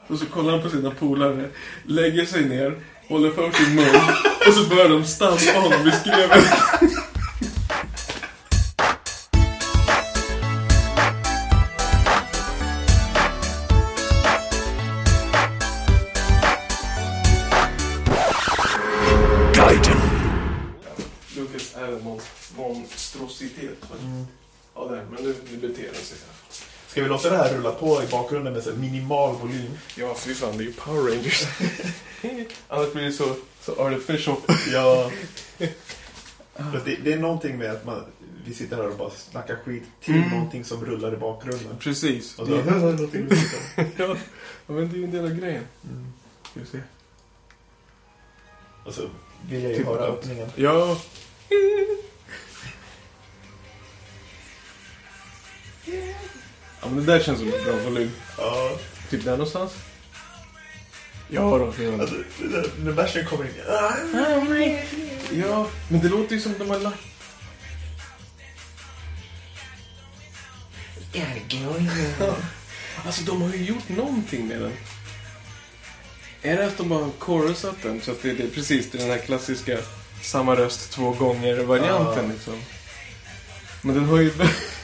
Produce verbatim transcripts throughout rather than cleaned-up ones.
Och så kollar han på sina polare, lägger sig ner, håller för sin mun och så börjar de stampa honom vid skrevet. Lucas är en monstrositet. Mm. Ja, det, men nu, nu beter den sig. Ska vi låta det här rulla på i bakgrunden med så minimal volym? Ja, för fan, det är ju Power Rangers. Annars blir det så, så artificial. Ja. det, det är någonting med att man, vi sitter här och bara snackar skit till mm. någonting som rullar i bakgrunden. Precis. Och då, det, någonting ja, men det är ju en del av grejen. Mm. Ska vi se. Och så vill jag ju typ höra öppningen. Ja. Ja, men det där känns som en bra volym. Ja. Typ där någonstans. Ja då. Alltså, när versen kommer in. Ja, men det låter ju som de har lagt. Ja. Alltså de har ju gjort någonting med den. Är det att de bara har chorusat den så att det är precis det, den här klassiska samma röst två gånger varianten ja. Liksom. Men den har ju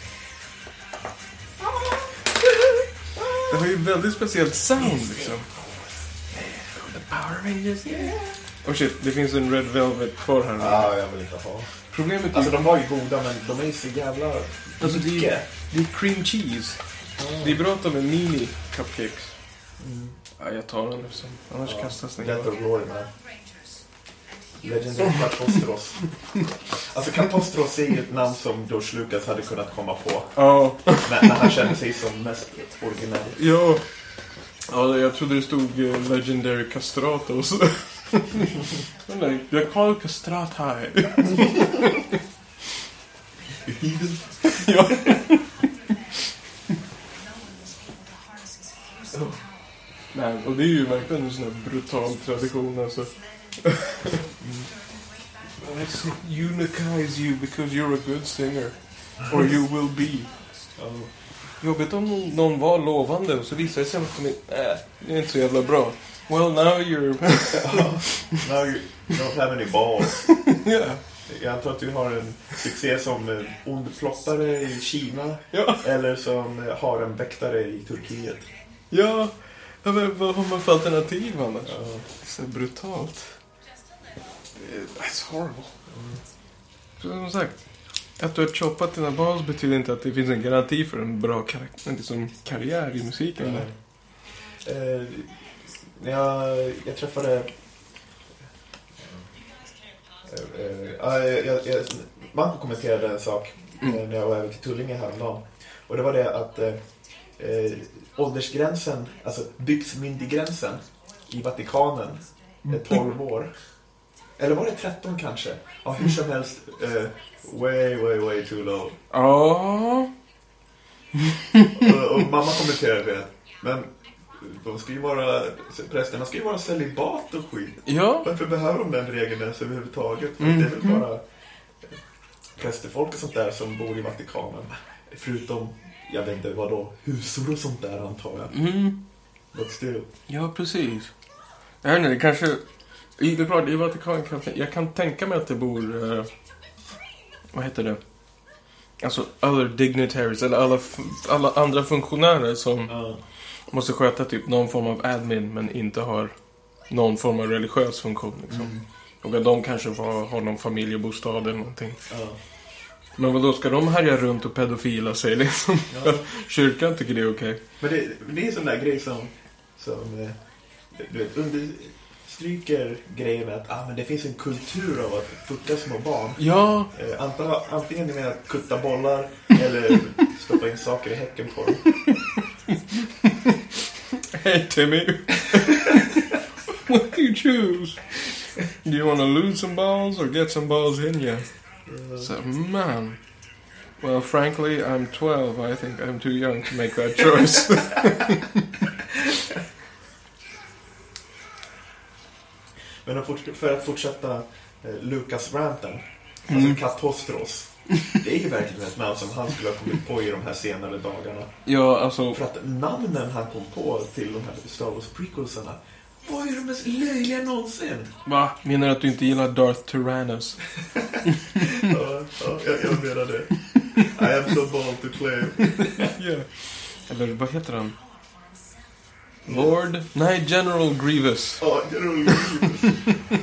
det har ju väldigt speciellt sound liksom. The Power Rangers, yeah. Oh shit, det finns en Red Velvet kvar här. Ja, jag vill inte ha. Problemet är... Alltså de var ju goda, men de är ju så jävla... Alltså det är, det är cream cheese. Mm. Det är bra att de är mini cupcakes. Mm. Ja, jag tar den nu sen. Annars ja, kastas den. Death of Glory med. Legendary Katostros. Alltså Katostros är ju ett namn som George Lucas hade kunnat komma på. Ja. när, när han kände sig som mest originell. Ja. Ja, jag trodde det stod uh, Legendary Castratos. Nej, jag kallar Castrat här. Ja. Oh. Nej, och det är ju verkligen en sån här brutal tradition alltså. Mm. Let's unikize you because you're a good singer. Or you will be. Oh. Jobbigt om någon var lovande och så visar det sig att de är, äh, det är inte så jävla bra. Well, now you're... Now you don't have any balls. Yeah. Jag antar att du har en succé som ond flottare i Kina. Ja. Eller som har en väktare i Turkiet. Ja, men vad har man för alternativ annars? Ja. Det är så brutalt. That's horrible. Mm. Som sagt, att du har choppat dina balls betyder inte att det finns en garanti för en bra kar- liksom karriär i musiken. Mm. Eh, jag, jag träffade... Eh, eh, jag, jag, man kommenterade en sak mm. eh, när jag var över till Tullinge häromdagen. Och det var det att eh, eh, åldersgränsen, alltså byxmyndiggränsen i Vatikanen är tolv år. Eller var det tretton kanske? Ja, hur som helst. Uh, way, way, way too low. Ja. och, och mamma kommenterade det. Men de ska ju vara, prästerna ska ju vara celibat och skit. Ja. Varför behöver de den regeln ens överhuvudtaget? För mm. det är väl bara prästerfolk och sånt där som bor i Vatikanen. Förutom, jag vet inte vad då, husor och sånt där antar jag. Mm. But still. Ja, precis. Jag vet inte, det kanske... Det är klart, i Vatikan kan jag kan tänka mig att det bor uh, vad heter det? Alltså other dignitaries eller alla, alla andra funktionärer som uh. måste sköta typ någon form av admin men inte har någon form av religiös funktion liksom. Mm. Och att de kanske får ha någon familjebostad eller någonting. Uh. Men vad då ska de härja runt och pedofila sig liksom? Ja. Kyrkan tycker det är okej. Okay. Men det, det är en sån där grej som som du vet, under stryker grejen med att ah, men det finns en kultur av att futta små barn. Ja. Eh, antingen, antingen med att kutta bollar eller stoppa in saker i häcken på dem. Hey Timmy. What do you choose? Do you want to lose some balls or get some balls in you? Uh, so, man. Well, frankly, I'm twelve. I think I'm too young to make that choice. Men för att fortsätta eh, Lucas ranten Alltså mm. Katostros. Det är ju verkligen ett namn som han skulle ha kommit på i de här senare dagarna. Ja, alltså... För att namnen han kom på till de här Star Wars prequelsarna var ju de mest löjliga någonsin. Va? Menar du att du inte gillar Darth Tyrannus? ja, ja, jag, jag menar det. I am so bold to claim. yeah. Eller vad heter han? Lord? Nej, General Grievous. Ja, General Grievous.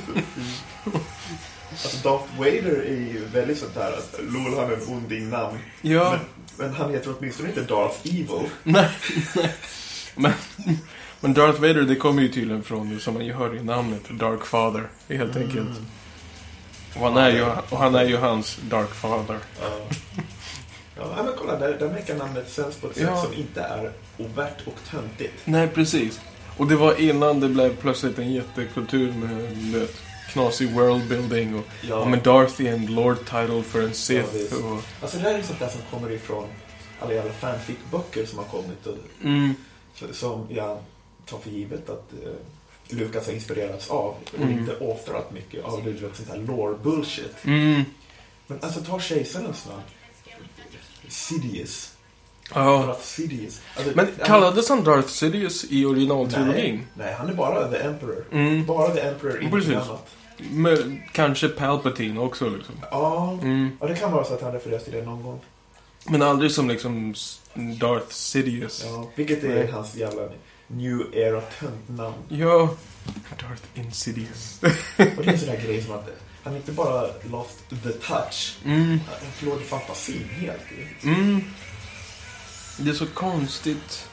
Alltså Darth Vader är ju väldigt sånt där att lol, han är en onding namn. Ja. Men, men han heter åtminstone inte Darth Evil. Nej, nej. Men, men Darth Vader, det kommer ju tydligen från, som man ju hör i namnet, Dark Father, helt mm. enkelt. Och han, är ju, och han är ju hans Dark Father. Ja, ja men kolla, där, där mäcker namnet sens på ett ja. sätt som inte är ovärt och töntigt. Nej, precis. Och det var innan det blev plötsligt en jättekultur med, med knasig worldbuilding och, ja. och med Darth är en Lord title för en Sith. Ja, och... Alltså det här är sånt där som kommer ifrån alla jävla fanfic-böcker som har kommit och, mm. som jag tar för givet att uh, Lucas har inspirerats av och mm. inte offrat mycket av det, det sånt här lore-bullshit. Mm. Men alltså ta kejsarens namn. Sidious. Ja. Darth Sidious. Alltså, men kallades han Darth Sidious i originaltrilogin? Nej, nej, han är bara The Emperor. Mm. Bara The Emperor, inte annat. Men kanske Palpatine också liksom. Ja, mm. ja, det kan vara så att han refereras till det någon gång. Men aldrig som liksom Darth Sidious. Ja, vilket är nej. hans jävla New Era töntnamn. Ja, Darth Insidious. Och det är en sån där grej som att han inte bara lost the touch. Mm. Han förlorade fantasin helt. Mm. Det är så konstigt.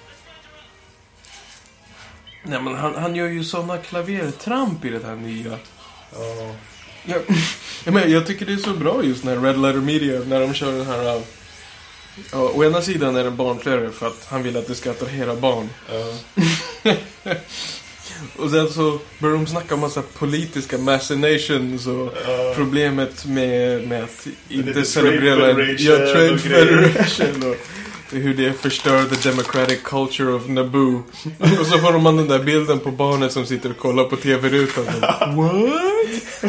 Nej, men han, han gör ju såna klavertramp i det här nya. Ja. Jag, jag, men, jag tycker det är så bra just när Red Letter Media, när de kör den här... Ja, å ena sidan är det barnflöre för att han vill att det ska attrahera barn. Ja. Och sen så börjar de snacka om massa politiska machinations och ja. problemet med, med att inte celebrera ja, Trade Federation och hur det förstör the democratic culture of Naboo. Och så får man den där bilden på barnet som sitter och kollar på tv-rutan. What?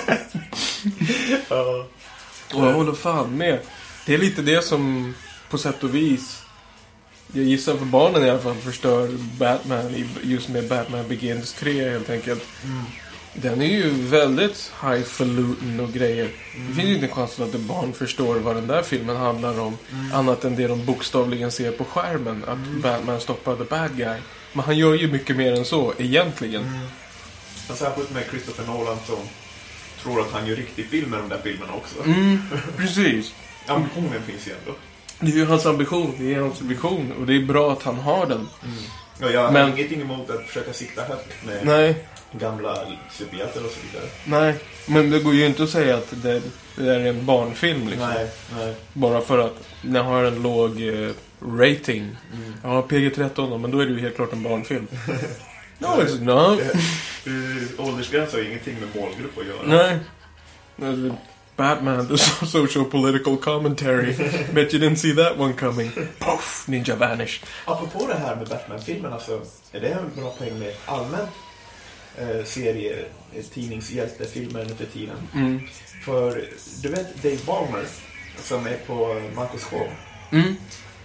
Ja. Och jag håller fan med. Det är lite det som på sätt och vis, jag gissar för barnen i alla fall, förstör Batman just med Batman Begins tre helt enkelt. Mm. Den är ju väldigt highfalutin och grejer. Mm. Det finns ju inte konstigt att barn förstår vad den där filmen handlar om. Mm. Annat än det de bokstavligen ser på skärmen. Att mm. Batman stoppar the bad guy. Men han gör ju mycket mer än så, egentligen. Mm. Jag särskilt med Christopher Nolan som tror att han gör riktig film med de där filmerna också. Mm, precis. Ambitionen finns ju ändå. Det är ju hans ambition, det är hans vision. Och det är bra att han har den. Mm. Ja, jag Men... har ingenting emot att försöka sikta högt med Nej. gamla superhjältar och så vidare. Nej, men det går ju inte att säga att det, det är en barnfilm liksom. Nej, nej. Bara för att den har en låg eh, rating. Mm. Ja, P G tretton, men då är det ju helt klart en barnfilm. No, it's not. Åldersgräns har ingenting med målgrupp att göra. Nej. Batman, the social political commentary. Bet you didn't see that one coming. Puff, ninja vanished. Apropå det här med Batman-filmerna så är det en bra poäng med allmän eh, serie, tidningshjältefilmer nu för tiden. Mm. För du vet Dave Ballmer som är på Marcus show. Mm.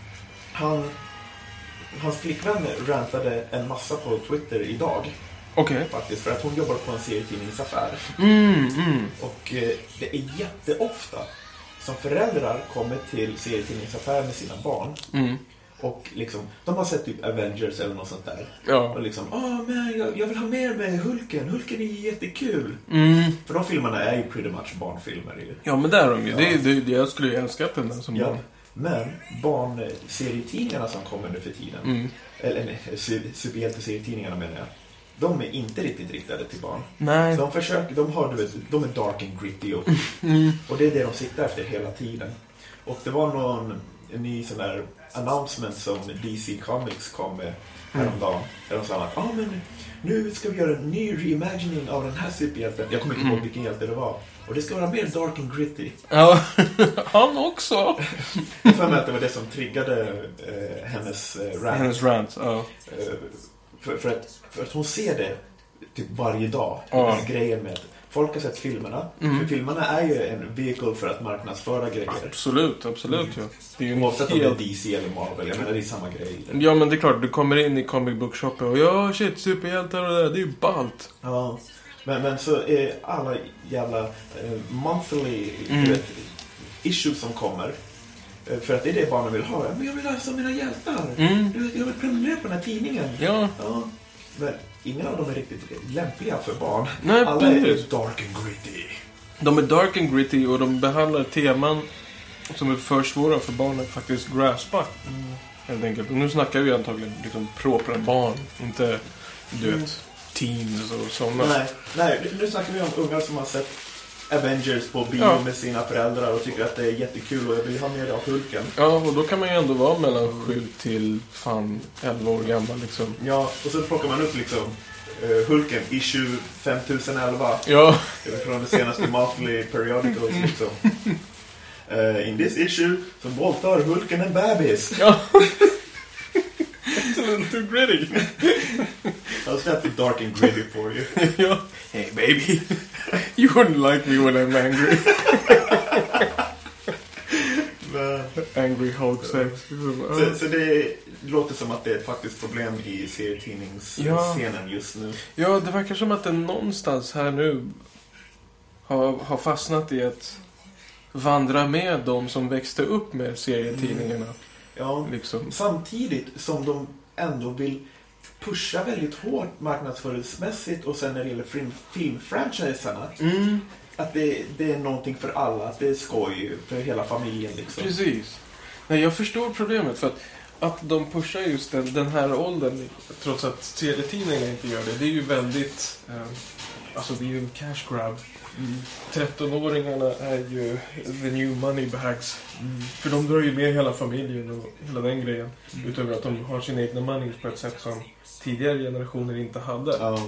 Han, hans flickvän rantade en massa på Twitter idag. Okej. Okay. Faktiskt, för att hon jobbar på en serietidningsaffär. Mm, mm. Och eh, det är jätteofta som föräldrar kommer till serietidningsaffär med sina barn. Mm. Och liksom, de har sett typ Avengers eller något sånt där. Ja. Och liksom, åh men jag, jag vill ha mer med Hulken. Hulken är jättekul. Mm. För de filmerna är ju pretty much barnfilmer. Ju. Ja, men där är de ju. Ja. Det, det, det, jag skulle ju älska den där som ja. barn. Men barnserietidningarna som kommer nu för tiden. Mm. Eller nej, superhjälteserietidningarna menar jag. De är inte riktigt riktade till barn. Nej. De försöker, de har, du vet, de är dark and gritty och, mm. och det är det de sitter efter hela tiden. Och det var någon en ny sån där announcement som D C Comics kom med häromdagen. Där de sa att ah, men nu ska vi göra en ny reimagining av den här superhjälten. Jag kommer inte ihåg mm. vilken hjälte det var. Och det ska vara mer dark and gritty. Ja, han också. Jag för mig att det var det som triggade eh, hennes eh, rant. Hennes rant, ja. Eh, för, för, att, för att hon ser det typ varje dag. Ja. Den grejen med att folk har sett filmerna. Mm. För filmerna är ju en vehicle för att marknadsföra grejer. Absolut, absolut, Mm. ja. Det är ju Oavsett helt... om det är D C eller Marvel, jag menar det är samma grej. Ja, men det är klart, du kommer in i comic book shoppen och ja, shit, superhjältar och det där, det är ju ballt. Ja, men, men så är alla jävla eh, monthly Mm. du vet, issues som kommer. Eh, För att det är det barnen vill ha. Men jag vill läsa mina hjältar. Mm. Du vet, jag vill prenumerera på den här tidningen. Ja. Ja. Men ingen av dem är riktigt lämpliga för barn. Nej, Alla är precis. dark and gritty. De är dark and gritty och de behandlar teman som är för svåra för barn att faktiskt graspa. Mm. Helt enkelt. Och nu snackar vi antagligen liksom propra barn, inte, du Mm. vet, teens och sådana. Nej, nej, nu snackar vi om ungar som har sett Avengers på bio Ja. med sina föräldrar och tycker att det är jättekul och jag vill ha mer av Hulken. Ja, och då kan man ju ändå vara mellan sju till fan elva år gammal liksom. Ja, och så plockar man upp liksom uh, Hulken, issue femtusenelva. Ja. Från det senaste monthly periodicals liksom. Uh, in this issue så våldtar Hulken en bebis. Ja. It's a little too gritty. How's that dark and gritty for you? Ja. Hey baby, you wouldn't like me when I'm angry. Men, Angry Hulk sex. så, så det låter som att det är ett faktiskt problem i serietidningsscenen Ja. just nu. Ja, det verkar som att det någonstans här nu har, har fastnat i att vandra med de som växte upp med serietidningarna. Ja, Liksom. samtidigt som de ändå vill pusha väldigt hårt marknadsföringsmässigt och sen när det gäller film, filmfranchiserna Mm, att det, det är någonting för alla, att det är skoj för hela familjen liksom. precis. Nej, jag förstår problemet för att, att de pushar just den, den här åldern trots att serietidningarna inte gör det. Det är ju väldigt... Eh, alltså det är ju en cash grab. Mm. trettonåringarna är ju the new money bags. Mm. För de drar ju med hela familjen och hela den grejen. Mm. Utöver att de har sina egna money på ett sätt som tidigare generationer inte hade. Ja.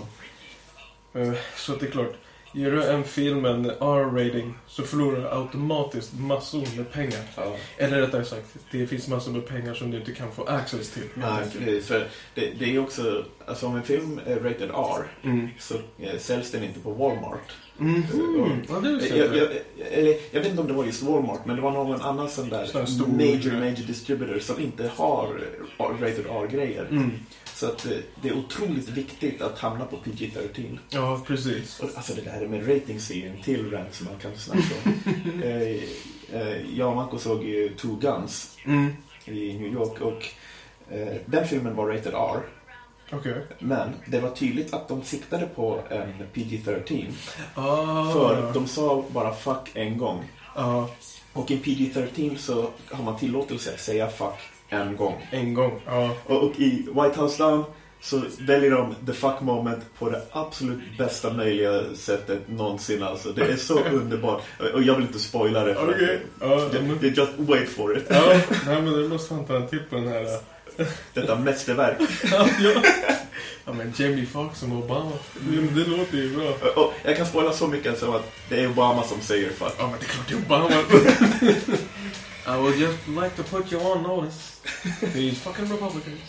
Eh, Så att det är klart, ger du en film en R-rating så förlorar du automatiskt massor med pengar. Ja. Eller rättare sagt, det finns massor med pengar som du inte kan få access till. Nej, precis, för det, det är också, alltså om en film är rated R Mm. så eh, säljs den inte på Walmart. Mm. Ja, det är Jag, så. jag, jag, eller, jag vet inte om det var just Walmart, men det var någon annan sån där Sån stor- major, major distributor som inte har eh, rated R-grejer. Mm. Så att eh, det är otroligt viktigt att hamna på P G tretton. Ja, precis. Och, alltså det där med ratings är en till rant som man kan snacka om. eh, eh, jag och Marco såg ju Two Guns Mm. i New York och eh, den filmen var rated R. Okej. Men det var tydligt att de siktade på en P G tretton. Ah. För de sa bara fuck en gång. Ja, Och i P G tretton så har man tillåtelse att säga fuck en gång. en gång. Ja. Och, och i White House Down så väljer de the fuck moment på det absolut bästa möjliga sättet någonsin. Alltså. Det är så underbart. Och jag vill inte spoila det. För Okej. Ja, det, men- det är just wait for it. Ja, nej men det måste fan ta en till på den här. Detta mästerverk. Ja, ja. Ja, men Jamie Foxx som Obama. Det, det låter ju bra. Och, och jag kan spoila så mycket som att det är Obama som säger fuck. Ja, men det är klart det är Obama. I would just like to put you on notice. These fucking Republicans.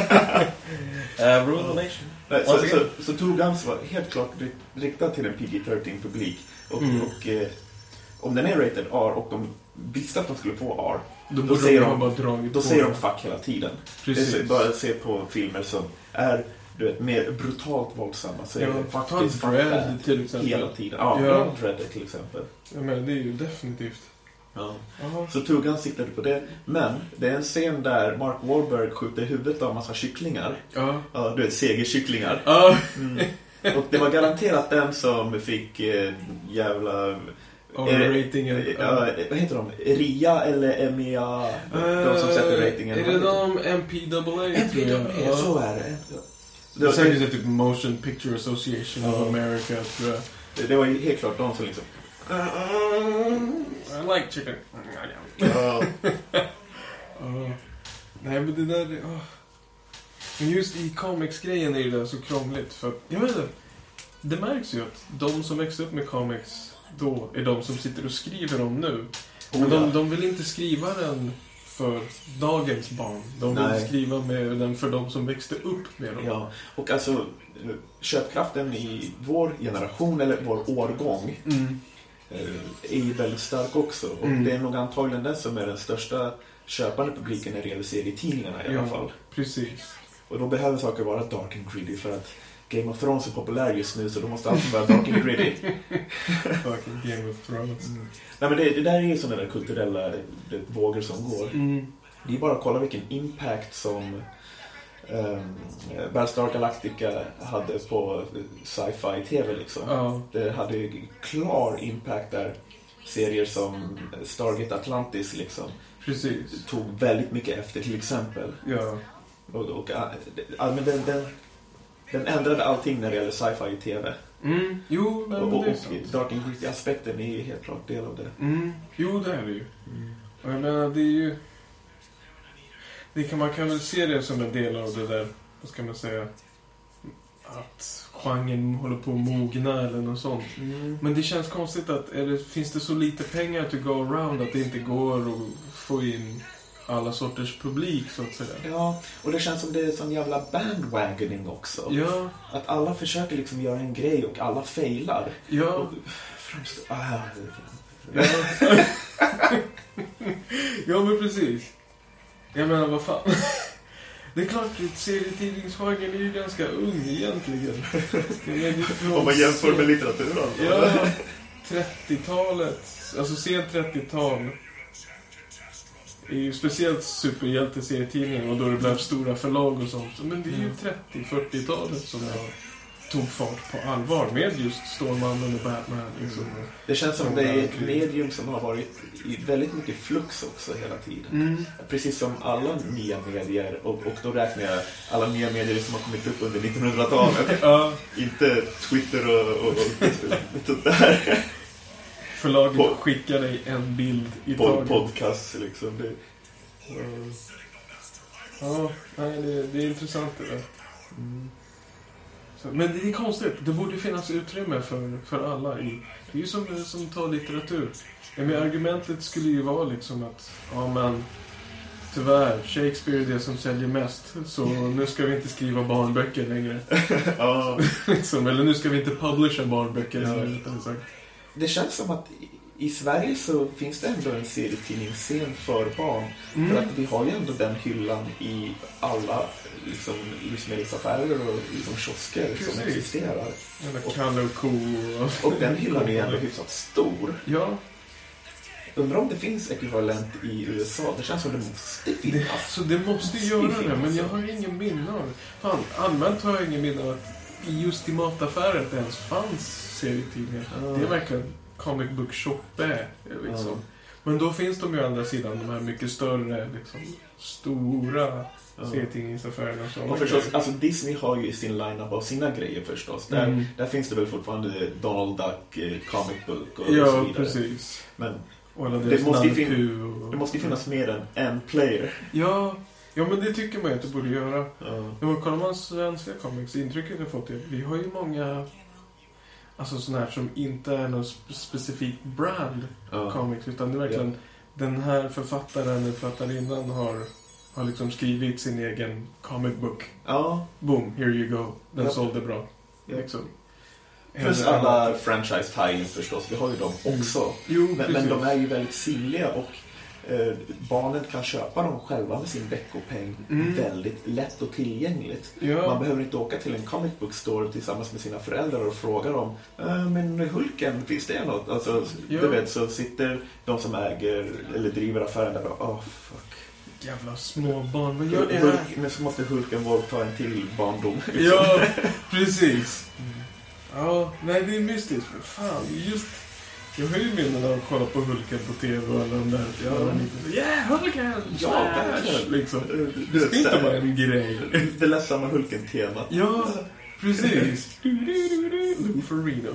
uh, rule the nation. Nej, så, Once så, again. så Two Guns var helt klart ri- riktad till en P G tretton-publik. Och, Mm. och eh, om den är rated R och de visste att de skulle få R, Då, Då borde säger de de- ha bara dragit då på säger det. de fuck hela tiden. Det är Precis. så, bara se på filmer som är du vet, mer brutalt våldsamma. Så är Ja, det ta faktiskt fuck Dread that till exempel. hela tiden. Ja, Ja. ja. Dread till exempel. Ja, men det är ju definitivt. Ja. Aha. Så Two Guns siktade på det. Men det är en scen där Mark Wahlberg skjuter huvudet av en massa kycklingar. Ja. Ja, du vet, segerkycklingar. Ja. Mm. Och det var garanterat den som fick eh, jävla... R-ratingen. Ja, vad heter de? Ria eller M E A? De som sätter ratingen. Är det de M P A A tror jag? M P A A, så är det. Det är säkert typ Motion Picture Association of Ja. America, tror jag. Det, det var ju helt klart de som liksom... I like chicken. Ja, Uh, nej, men det där... Uh. Men just i comics-grejen är det där så krångligt. För att, jag vet inte, det märks ju att de som växte upp med comics då är de som sitter och skriver dem nu. Men Oh, ja. de, de vill inte skriva den för dagens barn. De vill Nej. skriva med den för de som växte upp med dem. Ja, och alltså köpkraften i vår generation eller vår årgång Mm. är ju väldigt stark också. Och Mm. det är nog antagligen den som är den största köpande publiken när det gäller serietidningarna i alla Ja, fall. precis. Och då behöver saker vara dark and gritty för att Game of Thrones är populär just nu, så då måste allt vara dark and gritty. Fucking Game of Thrones. Mm. Nej, men det, det där är ju sådana där kulturella det, vågor som går. Mm. Det är bara att kolla vilken impact som um, Battlestar Galactica hade på sci-fi tv liksom. Ja. Det hade ju klar impact där. Serier som Stargate Atlantis liksom Precis. tog väldigt mycket efter till exempel. Ja. Och, och, ja, men den, den, den ändrade allting när det gäller sci-fi i tv. Mm. Jo, men Och, och, det är och sant. dark and gritty aspekten är ju helt klart del av det. Mm. Jo, det är det ju. Mm. Och jag menar, det är ju... Det kan, man kan väl se det som en del av det där, vad ska man säga, att genren håller på att mogna eller något sånt. Mm. Men det känns konstigt att är det, finns det så lite pengar to go around att det inte går att få in alla sorters publik så att säga. Ja, och det känns som det är sån jävla bandwagoning också. Ja, Att alla försöker liksom göra en grej och alla failar. ja, Och främst, ah, ja. Ja, men precis. Jag menar, vad fan. Det är klart att serietidningsgenren är ju ganska ung egentligen. Det är ju om man jämför med litteraturen. Ja, trettiotalet, alltså sent trettiotal är ju speciellt superhjälteserietidning och då det blev stora förlag och sånt. Men det är ju trettio-fyrtiotalet som jag tog fart på allvar med just Stålmannen och Batman. Liksom. Det känns som det är ett medium som har varit i väldigt mycket flux också hela tiden. Mm. Precis som alla nya medier, och, och då räknar jag alla nya medier som har kommit upp under nittonhundratalet. Ja, Inte Twitter och, och, och, och sånt där. förlaget På- skickar dig en bild i Pod, taget. podcast liksom. Det, Ja, nej, det, det är intressant det där. mm. Så, men det är konstigt. Det borde finnas utrymme för, för alla. I, det är ju som, som tar litteratur. Ja, men argumentet skulle ju vara liksom att ja, men tyvärr, Shakespeare är det som säljer mest. Så nu ska vi inte skriva barnböcker längre. Ja. Liksom, eller nu ska vi inte publisha barnböcker. Ja. Ja. Det känns som att i, i Sverige så finns det ändå en serietidningsscen för barn. Mm. För att vi har ju ändå den hyllan i alla liksom, livsmedelsaffärer och liksom, kiosker som Precis. existerar. Eller Kalle och Ko. Och, Och den hyllan är ändå hyfsat stor. Ja, Undrar om det finns ekvivalent i U S A. Det känns som det måste det, finnas. så det måste göra det. Men jag har ingen minne av det. Fan, allmänt har jag ingen minne av att i just i mataffärer det ens fanns serietidningar. Ja. Det är verkligen comic book shop är, liksom. Ja. Men då finns de ju å andra sidan de här mycket större, liksom, stora Ja. serietidningsaffärerna. Och så. Och förstås, alltså Disney har ju sin line-up av sina grejer förstås. Där, Mm. där finns det väl fortfarande Donald Duck, eh, comic book och, och så Ja, vidare. precis. Men Och alla Det deras måste ju Nalle fin- Puh och- det måste ju finnas mer än en player. Ja, ja, men det tycker man ju att det borde göra. Ja. Ja, kollar man svenska comics, intrycket jag fått är vi har ju många alltså sådana här som inte är någon spe- specifik brand Ja. comics, utan det är verkligen den här författaren eller författarinnan har, har liksom skrivit sin egen comic book. Ja. Boom, here you go. Den Ja. sålde bra. Ja. Liksom. Plus Eller- alla franchise tie-ins förstås. Vi har ju dem också. Jo, Men, precis. men de är ju väldigt synliga och eh, barnen kan köpa dem själva med sin veckopeng Mm. väldigt lätt och tillgängligt. Ja. Man behöver inte åka till en comic book store tillsammans med sina föräldrar och fråga dem äh, men Hulken, finns det något? Alltså, Ja. du vet, så sitter de som äger eller driver affären där och åh, oh, fuck. Jävla småbarn, vad gör ni här? Hulk, men så måste Hulken våldta en till barndom. liksom. Ja, precis. Ja, nej, det är mystiskt. Men fan, just... Jag har ju minnen av att kolla på Hulken på tv och alla de där. Ja. Yeah, Hulken! Ja, verkligen. Liksom. Du Det vet, är inte så bara här, en grej. det ledsamma Hulken-temat. Ja, precis. Look for Reno.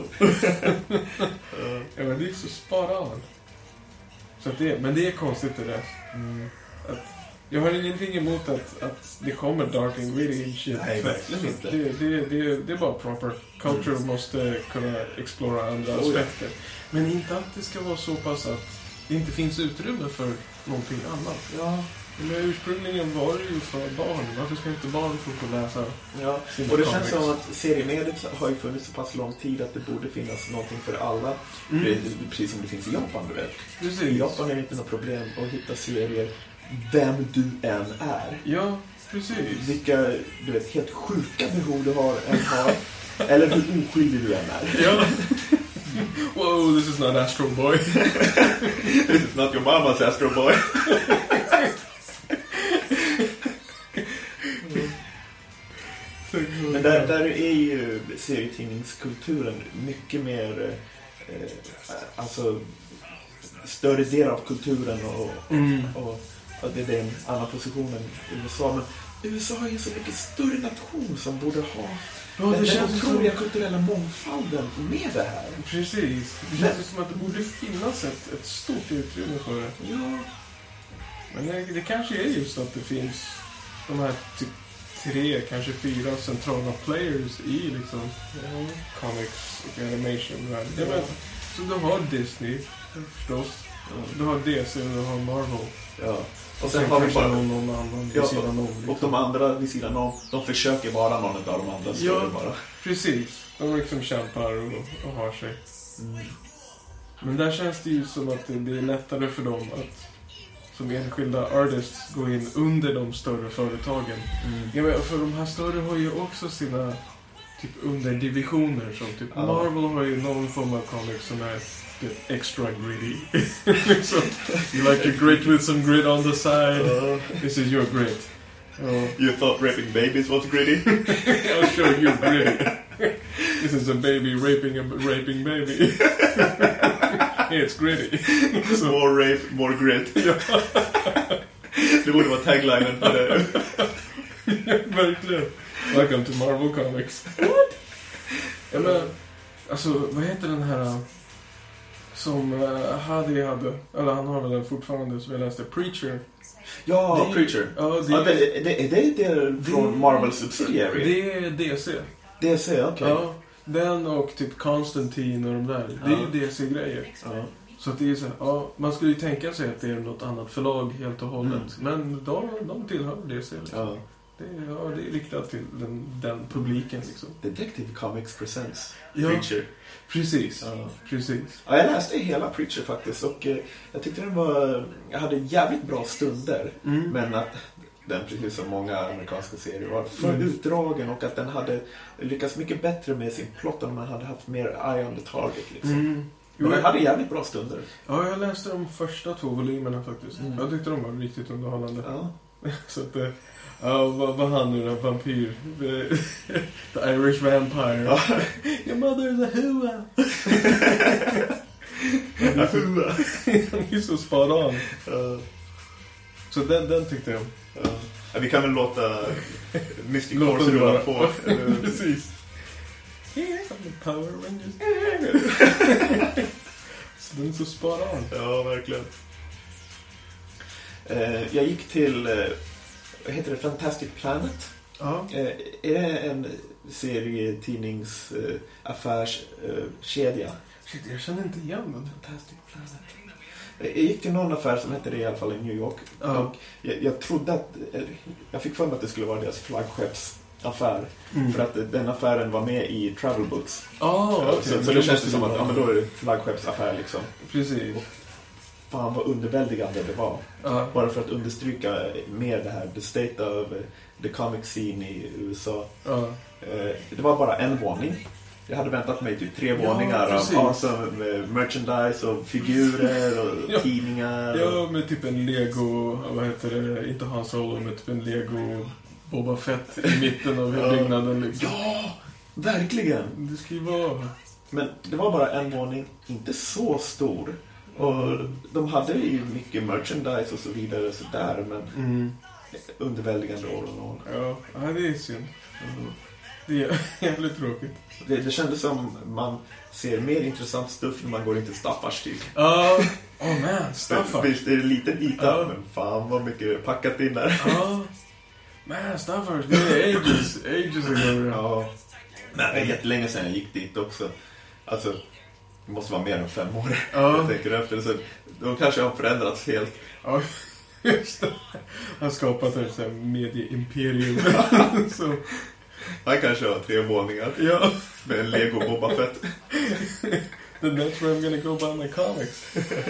Ja, men det är så spot on. Så att det, men det är konstigt det där. Mm. Att, jag har ingenting emot att, att det kommer dark and gritty shit. Nej, verkligen inte. Det, det, det, det är bara proper. Culture måste kunna explora andra Oh, ja. aspekter. Men inte att det ska vara så pass att det inte finns utrymme för någonting annat. Ja. Men ursprungligen var det ju för barn. Varför ska inte barn få läsa? Ja, och det känns som att seriemediet har ju funnits så pass lång tid att det borde finnas någonting för alla. Mm. Precis som det finns i Japan, du vet. Precis. I Japan är det inte något problem att hitta serier vem du än är. Ja, precis. Vilka, du vet, helt sjuka behov du har än har. Eller hur oskyldig du än är. Ja. Whoa, this is not Astro Boy. This is not your mama's Astro Boy. Men där, där är ju serietidningskulturen mycket mer eh, alltså större del av kulturen och, mm. och, och det är en annan position än U S A. Men U S A är en så mycket större nation som borde ha ja, det den känns otroliga som... kulturella mångfalden med det här. Precis, det känns men... som att det borde finnas ett, ett stort utrymme för det. Ja. Men det, det kanske är just att det finns de här typ tre, kanske fyra centrala players i liksom ja, comics och animation. Ja. Ja, men, så du har Disney förstås, ja. Du har D C och du har Marvel. Ja. Och, och sen, sen har vi bara någon, någon annan vid ja, sidan om. Liksom. Och de andra vid sidan om, de försöker vara någon av de andra. Ja, bara. Precis. De liksom kämpar och, och har sig. Mm. Men där känns det ju som att det, det är lättare för dem att som enskilda artists gå in under de större företagen. Mm. Ja, men för de här större har ju också sina typ underdivisioner som typ ja. Marvel har ju någon form av comics som är extra gritty. So, you like your grit with some grit on the side. Uh, This is your grit. Uh, you thought raping babies was gritty? I'll show you gritty. This is a baby raping a raping baby. It's gritty. So, more rape, more grit. Det borde vara taglinen för det. Verkligen. Welcome to Marvel Comics. What? Ja, men, alltså, vad heter den här som uh, Hadi hade? Eller han har väl den fortfarande som jag läste, Preacher. Ja, det, Preacher. Ja, det, ja, det, det, det, det är från det, Marvel Subsidiary. Det är D C. D C, okej. Okay. Ja, den och typ Constantine och de där. Det är ju D C-grejer. Ja. Så att det är så här, ja, man skulle ju tänka sig att det är något annat förlag helt och hållet. Mm. Men de, de tillhör D C. Liksom. Ja. Det, ja, det är riktat till den, den publiken liksom. Detective Comics presents ja, Preacher. Precis, ja. Precis. Ja, jag läste hela Preacher faktiskt och eh, jag tyckte den var, jag hade jävligt bra stunder. Mm. Men att den, precis som många amerikanska serier, var för mm. utdragen och att den hade lyckats mycket bättre med sin plott om man hade haft mer eye on the target liksom. Mm. Men den hade jävligt bra stunder. Ja, jag läste de första två volymerna faktiskt. Mm. Jag tyckte de var riktigt underhållande. Ja. Så att det... Ja, vad var han nu då? Vampyr. The Irish Vampire. Ja. Your mother's a hua. A hua. Han är så spot on. Uh. Så den, den tyckte jag. Uh. Ja, vi kan väl låta Mystic Force rulla på. Precis. Here's the Power Rangers. Så den är så spot on. Ja, verkligen. Uh, jag gick till... Uh, vad heter det? Fantastic Planet. Ja. Eh, är det en serietidningsaffärskedja? Eh, Shit, jag känner inte igen den. Fantastic Planet. Jag gick till någon affär som hette det i alla fall i New York. Ja. Och jag, jag trodde att... Jag fick för mig att det skulle vara deras flaggskeppsaffär. Mm. För att den affären var med i Travel Books. Oh, okay. Så, så det känns som att ja, men då är det flaggskeppsaffär liksom. Precis. Och fan vad underväldigande det var. Uh-huh. Bara för att understryka mer det här, the state of the comic scene i U S A. Uh-huh. Det var bara en våning. Jag hade väntat mig typ tre ja, våningar av awesome merchandise och figurer och ja. tidningar. Ja, och... med typ en Lego, vad heter det, inte Han Solo, med typ en Lego Boba Fett i mitten av ja. byggnaden. Liksom. Ja, verkligen. Det ska ju vara. Men det var bara en våning, inte så stor. Och de hade ju mycket merchandise och så vidare så där, men mm. underväldigande år och år. Ja, ja, det är synd. Mm. Det är jävligt tråkigt. Det, det kändes som man ser mer intressant stuff när man går in till Staffars typ. Ja, uh, oh man, Staffars. Visst, det är en liten yta, uh. men fan vad mycket packat in där. Ja, uh. man, Staffars, det är ages, ages ago. Ja, men det är jättelänge sedan jag gick dit också. Alltså... det måste vara mer än fem år. Ja. Jag tänker efter. Så de kanske har förändrats helt. Ja, just det. Han har skapat ett sånt här medieimperium. Så. Han kanske har tre våningar. Ja. Med en Lego Boba Fett. Then that's where I'm gonna go buy my comics.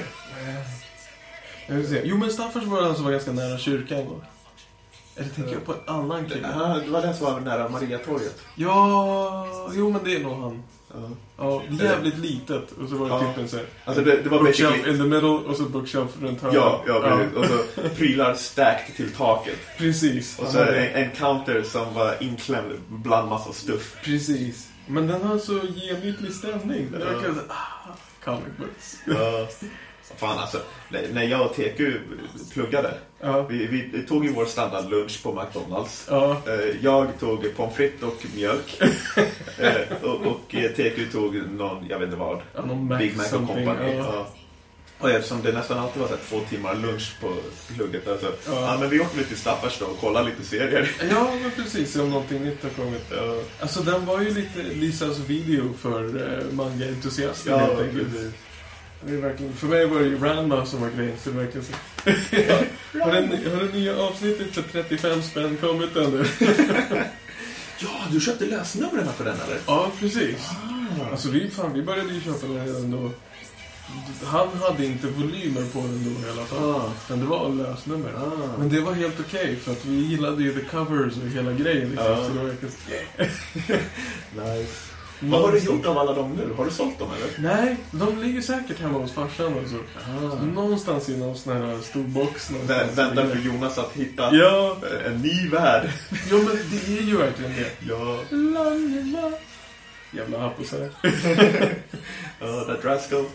Jag vill se. Jo, men Staffars var den som var ganska nära kyrkan då. Eller tänker jag på en annan kille? Ja, det var den som var nära Mariatorget. Ja, jo men det är nog han. Ja, ja jävligt litet. Och så var det ja. typ en så här, alltså det, det var bookshelf basically... in the middle och så bookshelf runt hörnet. Ja, ja, ja. Och så prylar stacked till taket. Precis. Och så en, en counter som var inklämd bland massa stuff. Precis. Men den har så gemytlig stämning. Det ja. verkar så ah, comic books. Ja. Fan alltså, när jag och T Q pluggade, ja. vi, vi tog ju vår standardlunch på McDonalds. Ja. Jag tog pommes frites och mjölk. och, och T Q tog någon, jag vet inte vad, ja, någon Big Mac och company. Ja. Ja. Och eftersom det nästan alltid var så två timmar lunch på plugget. Alltså, ja. Ja, men vi åkte lite till Staffars då och kollade lite serier. Ja, men precis. Om någonting nytt har kommit. Ja. Alltså den var ju lite Lisas video för uh, manga-entusiaster ja, helt enkelt. Det är verkligen, för mig var det ju Ranma som var grejen, så det är verkligen så. ja. har, den, har det nya avsnittet för trettiofem spänn kommit ännu? Ja, du köpte lösnumren för den eller? Ja, precis. Ah. Alltså vi, fan, vi började ju köpa den redan då. Han hade inte volymer på den då i alla fall. Ah. Men det var lösnummer. Ah. Men det var helt okej okay, för att vi gillade ju the covers och hela grejen. Liksom, ah. så det var verkligen nice. Vad har du gjort av alla dem nu? Har du sålt dem eller? Nej, de ligger säkert hemma hos farsan och så. Ah. Så någonstans i någon sån här stor box. Väntar för Jonas att hitta ja. en ny värld. Ja, men det är ju verkligen det. Ja. Lalala. Jävla happosar. Ja, uh, that rascal.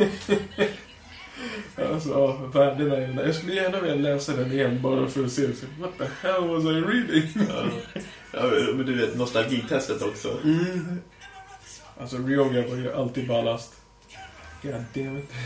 Alltså, ja, världen är den. Jag skulle gärna vilja läsa den igen bara för att se. What the hell was I reading? Ja, ja men du vet, nostalgitestet också. Mm. Alltså, Ryoga var ju alltid ballast. God damn it.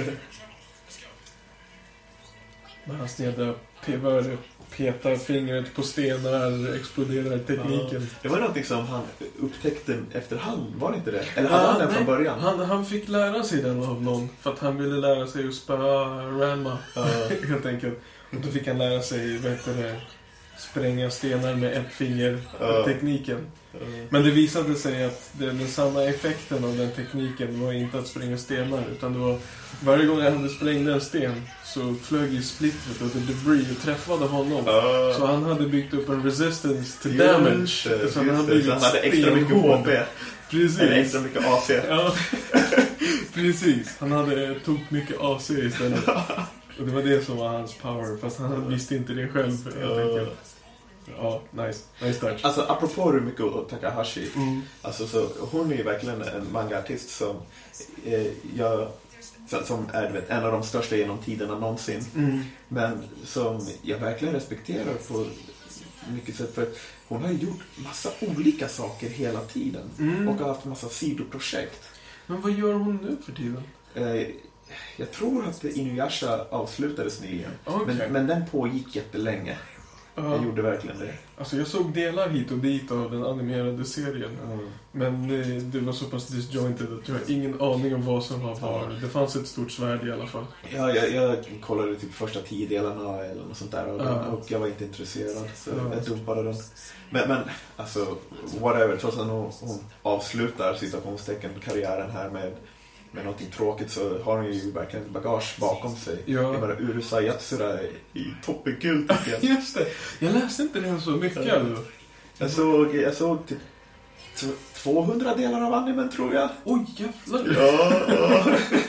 Men han snedde pevör, petar fingret på stenar, exploderar tekniken. Ja, det var någonting som han upptäckte efterhand, var det inte det? Eller hade ja, han den nej, från början? Han, han fick lära sig den av någon, för att han ville lära sig att spöa Ranma, uh. helt enkelt. Och då fick han lära sig, vad heter det, spränga stenar med ett finger, uh. tekniken. Uh. Men det visade sig att det, den sanna effekten av den tekniken var inte att spränga stenar, utan det var varje gång jag hade sprängt en sten så flög ju splittret och det debris och träffade honom. Uh. Så han hade byggt upp en resistance to just damage. Det, så han hade, så han hade extra mycket H P. Precis. Eller extra mycket A C. Ja. Precis. Han hade tog mycket A C istället. Och det var det som var hans power, fast han visste inte det själv helt uh. enkelt. Ja, nice. Nice touch. Alltså, apropå Rumiko Takahashi. Mm. Alltså, så, hon är ju verkligen en manga-artist som eh, jag... som är vet, en av de största genom tiderna någonsin. Mm. Men som jag verkligen respekterar på mycket sätt. För hon har ju gjort massa olika saker hela tiden. Mm. Och har haft massa sidoprojekt. Men vad gör hon nu för tiden? Eh, jag tror att Inuyasha avslutades nyligen. Okay. Men, men den pågick jättelänge. Uh, jag gjorde verkligen det. Alltså jag såg delar hit och dit av den animerade serien. Mm. Men det, det var så pass disjointed att jag har ingen aning om vad som var var. Mm. Det fanns ett stort svärd i alla fall. Ja, jag, jag kollade typ första tio delarna eller något sånt där. Och, uh. och jag var inte intresserad. Så uh. jag dumpade den. Men, men alltså, whatever. Trots att hon, hon avslutar citationstecken karriären här med med någonting tråkigt, så har hon ju verkligen bagage bakom sig. Ja. Jag menar, Urusei Yatsura i toppenkul tycker jag. Just det. Jag läste inte den så mycket. Ja. Jag såg, jag såg typ tvåhundra delar av animen, tror jag. Oj, jävlar. Ja, ja.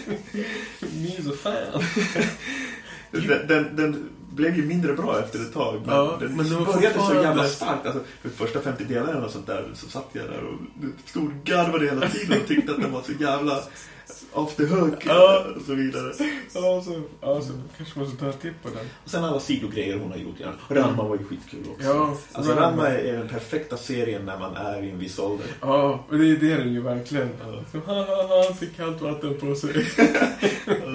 Ni är så fan. den, den, den blev ju mindre bra efter ett tag. Men, ja, den men det var började så jävla starkt. Alltså, för första femtio delarna och sånt där, så satt jag där och stod garvade hela tiden och tyckte att den var så jävla off the hook ja. Och så vidare. Ja, så, alltså, kanske måste ta ett tipp på den. Och sen alla sidogrejer hon har gjort. Ja. Och Ranma var ju skitkul också. Ja, alltså Ranma är den perfekta serien när man är i en viss ålder. Ja, och det är det den ju verkligen. Ja. Så, ha, ha, ha, han fick kallt vatten på sig. Ja.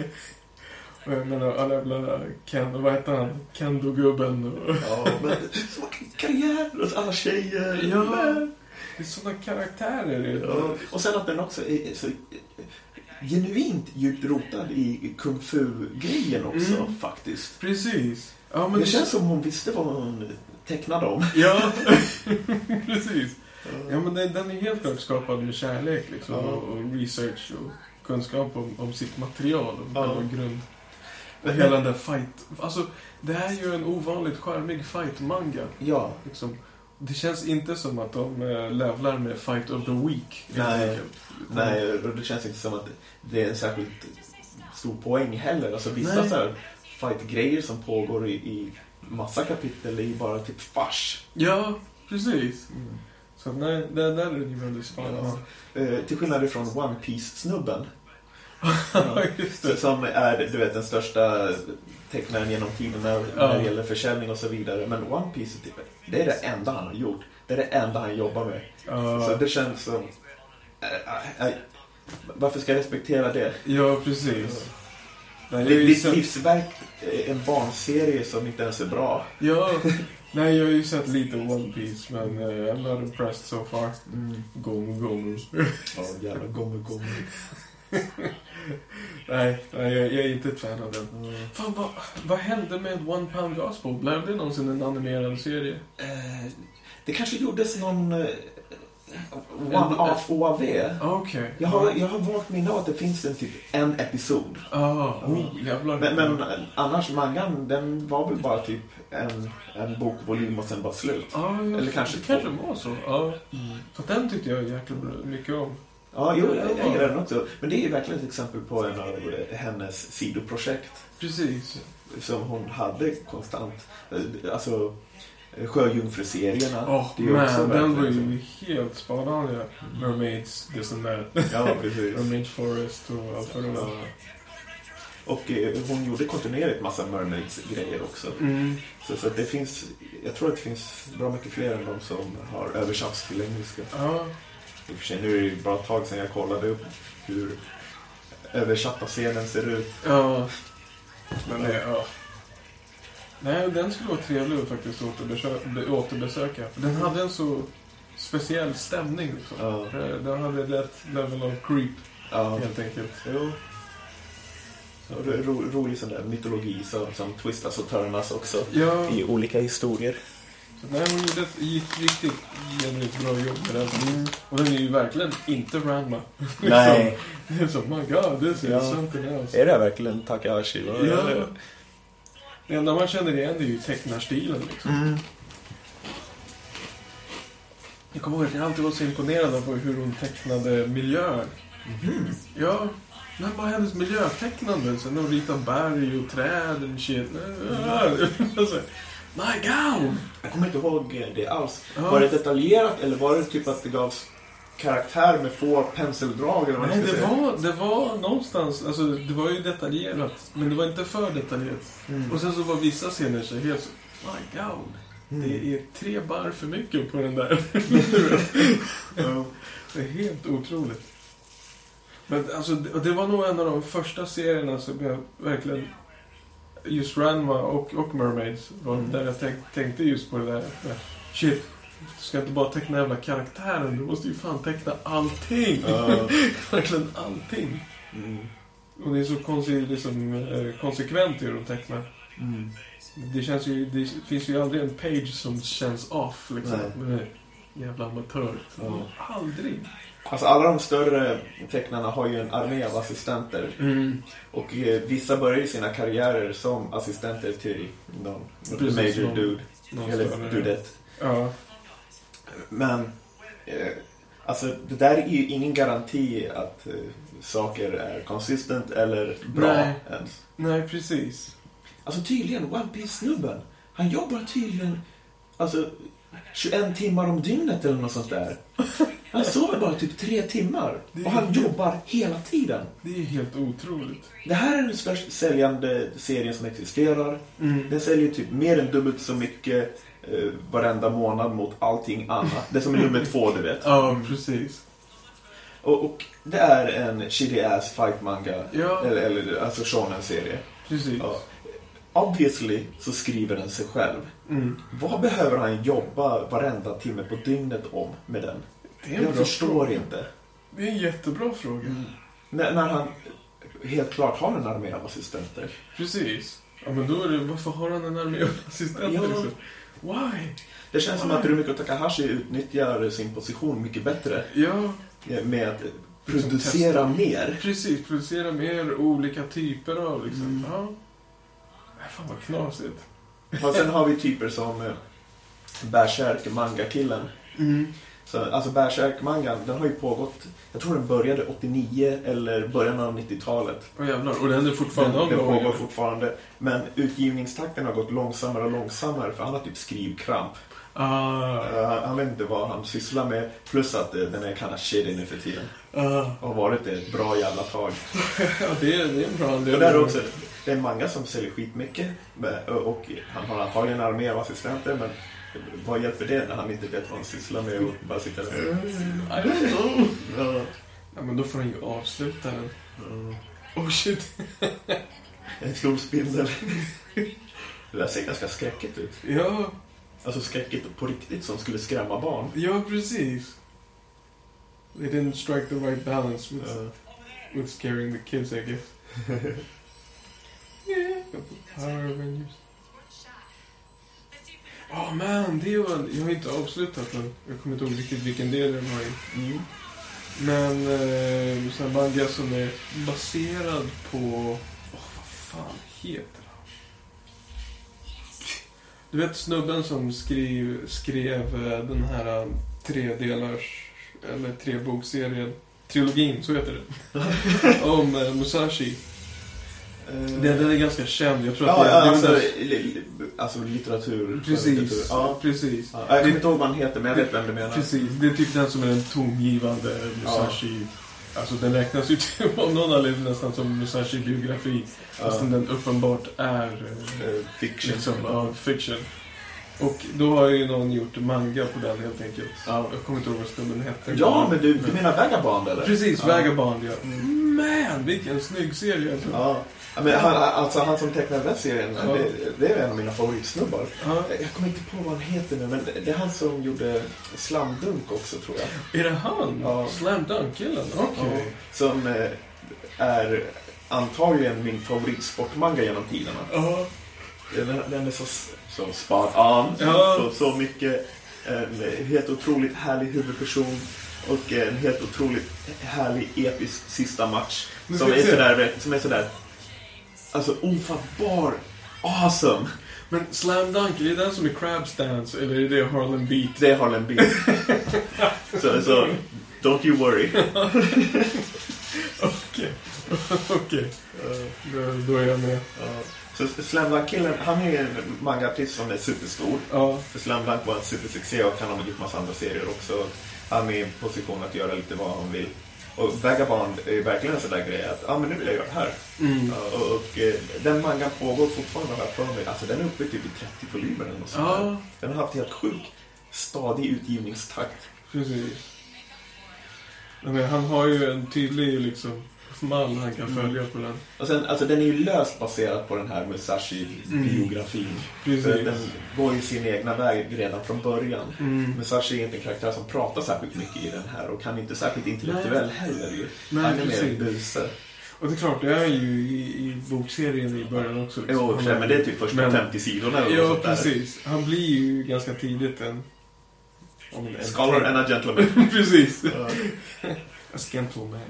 Men alla jävla Ken, vad heter han? Kendo-gubben. Och... Ja, men så karriär och alla tjejer. Ja. Det är sådana karaktärer. Ja. Och sen att den också är så genuint djupt rotad i kung fu-grejen också, mm. faktiskt. Precis. Ja, men det känns som hon visste vad hon tecknade om. Ja, precis. Ja, men den, den är helt klart skapad med kärlek liksom, ja. och, och research och kunskap om, om sitt material och ja. grund. Och hela den där fight. Alltså, det här är ju en ovanligt charmig fight-manga. Ja. Liksom. Det känns inte som att de äh, levlar med Fight of the Week. Nej, Nej, och det känns inte som att det är en särskilt stor poäng heller. Alltså vissa så här fight-grejer som pågår i, i massa kapitel är ju bara typ fars. Ja, precis. Mm. Så nej, det där är ju väldigt spännande. Ja. Eh, till skillnad från One Piece-snubben. Ja, som är, du vet, den största tecknaren genom tiden när, ja. när det gäller försäljning och så vidare. Men One Piece, det är det enda han har gjort. Det är det enda han jobbar med. Ja. Så det känns som... Äh, äh, varför ska jag respektera det? Ja, precis. Nej, det, ditt sett... livsverk är en barnserie som inte ens är bra. Ja, nej, jag har ju sett lite One Piece, men uh, I'm not impressed so far. Mm. Gomu, gomu. Ja, jävla gomu, gomu. nej, nej jag, jag är inte ett fan av den. Mm. Fan, vad, vad hände med One Pound Gospel? Blev det någonsin en animerad serie? Eh, det kanske gjordes någon... Eh, One-off O A V. Okay. Jag har, jag har valt minne av att det finns en typ en episod. Ah, oh, jävlar. Men, men annars mangan, den var väl bara typ en, en bokvolym och sen bara slut. Ah, eller kanske det två. Kanske var så. Ja. Mm. För den tyckte jag jäkligt mycket om. Ja, jo, jag, jag gillar den också. Men det är ju verkligen ett exempel på en av hennes sidoprojekt. Precis. Som hon hade konstant. Alltså... Sjöjungfru-serierna. Oh, det är man, också den var ju helt spännande. Ja. Mermaids, this and that. Ja, precis. Mermaids Forest och allt vad det var. Och eh, hon gjorde kontinuerligt massa Mermaids-grejer också. Mm. Så, så att det finns, jag tror att det finns bra mycket fler än de som har översatts till engelska. Ja. I och för sig, nu är det ju bara ett tag sedan jag kollade upp hur översatta scenen ser ut. Ja. Men det, ja. Nej, den skulle vara trevlig att faktiskt återbesöka. återbesöka. Den hade en så speciell stämning. Liksom. Ja. Den hade rätt level of creep, ja. helt enkelt. Jo. Så ro, rolig sån där mytologi som, som twistas och törnas också ja. i olika historier. Så nej, hon gjorde ett riktigt genuint bra jobb med den. Mm. Och den är ju verkligen inte Ranma. Nej. Det är så, my god, this is ja. something else. Är det verkligen Takahashi? Ja. Eller? Det enda man känner igen är ju tecknarstilen liksom. Mm. Jag kommer ihåg att jag alltid var så imponerad av hur hon tecknade miljöer. Mm. Ja, men bara hennes miljötecknande. Sen de ritar berg och träd och shit. Alltså, my god! Jag kommer inte ihåg det alls. Ja. Var det detaljerat eller var det typ att det gavs karaktär med få penseldrag eller vad? Nej, det var, det var någonstans, alltså det var ju detaljerat, men det var inte för detaljerat. Mm. Och sen så var vissa scener så helt så, my god, mm. det är tre bar för mycket på den där. Ja, det är helt otroligt. Men alltså, det, det var nog en av de första serierna som jag verkligen, just Ranma och, och Mermaids, var mm. där jag tänk, tänkte just på det där. Shit. Du ska inte bara teckna jävla karaktären, du måste ju fan teckna allting. Uh. Verkligen allting. Mm. Och det är så konse- liksom, eh, konsekvent hur de tecknar. Mm. Det, känns ju, det finns ju aldrig en page som känns off. Liksom, med jävla amatör. Uh. Aldrig. Alltså alla de större tecknarna har ju en armé av assistenter. Mm. Och eh, vissa börjar ju sina karriärer som assistenter till någon Precis, major någon, dude. Någon eller dudette. Ja. Men eh, alltså det där är ju ingen garanti att eh, saker är konsistent eller bra Nej. ens. Nej, precis. Alltså tydligen, One Piece-snubben, han jobbar tydligen alltså tjugoen timmar om dygnet eller något sånt där. Han sover bara typ tre timmar och han helt... jobbar hela tiden. Det är helt otroligt. Det här är den störst säljande serien som existerar. Mm. Den säljer typ mer än dubbelt så mycket eh, varenda månad mot allting annat. Det som är nummer två, du vet. Ja, precis. Och, och det är en shitty ass fight manga. Ja. Eller, eller alltså shonen-serie. Precis. Ja. obviously så skriver den sig själv. Mm. Vad behöver han jobba varenda timme på dygnet om med den? Jag förstår fråga. inte. Det är en jättebra fråga. Mm. När, när han helt klart har en armé av assistenter. Precis. Ja, men då är det, varför har han en armé av assistenter? Ja. Liksom? Why? Det känns Why? som att Rumiko Takahashi utnyttjar sin position mycket bättre. Ja. Med att producera liksom mer. Precis, producera mer olika typer av liksom. Mm. Ja. Nej, fan vad knasigt. Och sen har vi typer som eh, Berserk manga-killen. Mm. Så, alltså Berserk-mangan, den har ju pågått, jag tror den började åttionio eller början av nittiotalet. Åh jävlar, och den är fortfarande Den, den omgången. pågår fortfarande. Men utgivningstakten har gått långsammare och långsammare för han har typ skrivkramp. Ah. Uh, han, han vet inte vad han sysslar med. Plus att uh, den är kind of shitty nu för tiden. Ah. Har varit ett bra jävla tag. Ja, det är, det är en bra del. Och där är också, det är många som säljer skitmycket. Och han har antagligen en armé av assistenter, men vad hjälper det när han inte vet vad han sysslar med och bara sitter där? Mm, I don't know. Ja. Ja, men då får han ju avsluta den. Mm. Oh shit. En stor spindel. Det där ser ganska skräckigt ut. Ja. Alltså skräckigt på riktigt som skulle skrämma barn. Ja, precis. They didn't strike the right balance with, Uh. with scaring the kids, I guess. Yeah. Power Avengers. Åh oh, man, det var... Jag har inte avslutat den. Jag kommer inte ihåg riktigt vilken del den var i. Mm. Men eh, så här manga som är baserad på... Åh, oh, vad fan heter han? Du vet snubben som skrev, skrev eh, den här um, tre delars... Eller tre bokserien. Trilogin, så heter det. Om eh, Musashi. Den, den är ganska känd. Jag tror Ja, att det, ja, det alltså, är li, alltså litteratur. precis, litteratur. Ja. precis. Ja, jag kommer inte ihåg vad han heter, men jag vet vem du menar. Precis, det är typ den som är den tongivande Musashi. Ja. Alltså den räknas ju till om någon har levt nästan som Musashi-biografi. Ja. Fast den uppenbart är uh, fiction. Liksom, uh, fiction. Och då har ju någon gjort manga på den helt enkelt. Ja. Jag kommer inte ihåg vad snubben hette. Ja, men du, du menar Vagabond eller? Precis, ja. Vagabond, ja. Mm. Man, vilken snygg serie. Alltså. Ja. Men han, alltså han som tecknar den serien, ja. det, det är en av mina favoritsnubbar. Ja. Jag kommer inte på vad han heter nu, men det är han som gjorde Slam Dunk också, tror jag. Är det han? Ja. Slam Dunk-killen? Okej. Okay. Ja. Som eh, är antagligen min favoritsportmanga genom tiderna. Ja. Den, den är så, så spot on. Ja. Så, så mycket. En helt otroligt härlig huvudperson. Och en helt otroligt härlig episk sista match. Som är, sådär, som är sådär... Alltså ofattbar. Awesome. Men Slam Dunk, är det den som är Crab's Dance? Eller är det Harlem Beat? Det är Harlem Beat. Så, så don't you worry. Okej. Okej. Då är jag med. Uh. Så Slam Dunk-killen, han är en manga-artist som är superstor. Ja. För Slam Dunk var en supersuccé och han har gjort massa andra serier också. Han är i position att göra lite vad han vill. Och Vagabond är verkligen en sån där grej att, ja ah, men nu vill jag göra det här. Mm. Uh, och, och den mangan pågår fortfarande här för mig. Alltså den är uppe typ i trettio volymer eller något sånt ja. där. Den har haft helt sjuk stadig utgivningstakt. Precis. Men han har ju en tydlig liksom mall han kan följa mm. på den. Och sen, alltså den är ju löst baserad på den här Musashi-biografin. Mm. För den går ju sin egna väg redan från början. Mm. Musashi är inte en karaktär som pratar särskilt mycket i den här och kan inte särskilt intellektuell Nej. heller ju. Nej, han är precis. mer buse. Och det är klart, det är ju i, i bokserien i början också. Liksom. Jo, för, men det är typ första men, femtio sidorna. Ja, precis. Han blir ju ganska tidigt en... en Scholar and a gentleman. Precis. Uh. A gentleman.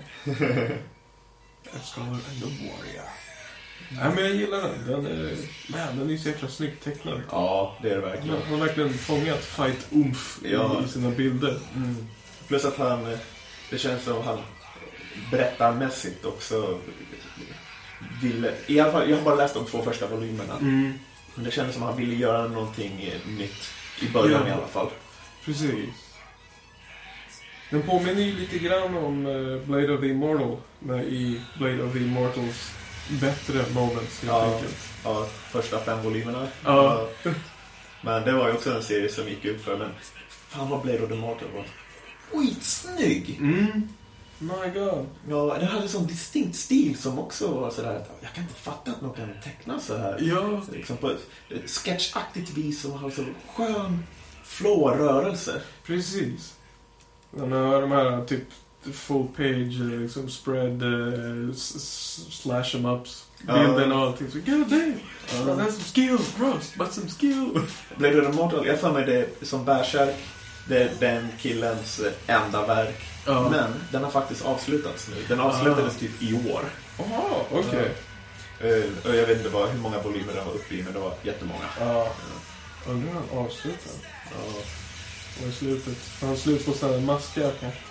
A scholar and a warrior. Nej, mm. men jag gillar den. Den är, man, den är så jäkla snyggt tecknad. Ja, det är det verkligen. Han har verkligen fångat fight-umf ja. i sina bilder. Mm. Plus att han, det känns som han berättarmässigt också ville, i alla fall, jag har bara läst de två första volymerna. Mm. Men det kändes som att han ville göra någonting nytt i början ja. i alla fall. Precis. Den påminner ju lite grann om uh, Blade of the Immortal i Blade of the Immortals bättre moments helt ja, enkelt. Ja, första fem volymerna. Ja. Ja. Men det var ju också en serie som gick upp för, men fan vad Blade of the Immortal var skitsnygg. Mm. My God. Ja, den hade en sån distinkt stil som också var sådär att jag kan inte fatta att någon kan teckna så här. Ja. Liksom på ett sketchaktigt vis som har så skön flow-rörelse. Precis. De här, de här typ full page, liksom spread, uh, slash em ups, bilden och allting. Så, God damn! Uh. That's some skill, Ross, but some skill. Blade Runner Immortal, jag får mig det som Berserk, det är den killens enda verk. Uh. Men den har faktiskt avslutats nu. Den avslutades uh. typ i år. Jaha, okej. Okay. Uh, och jag vet inte vad, hur många volymer den var uppe i, men det var jättemånga. Ja. Uh. Undrar han avslutad? Ja. Uh. Och i slutet. Han slut på sådana maskar kanske.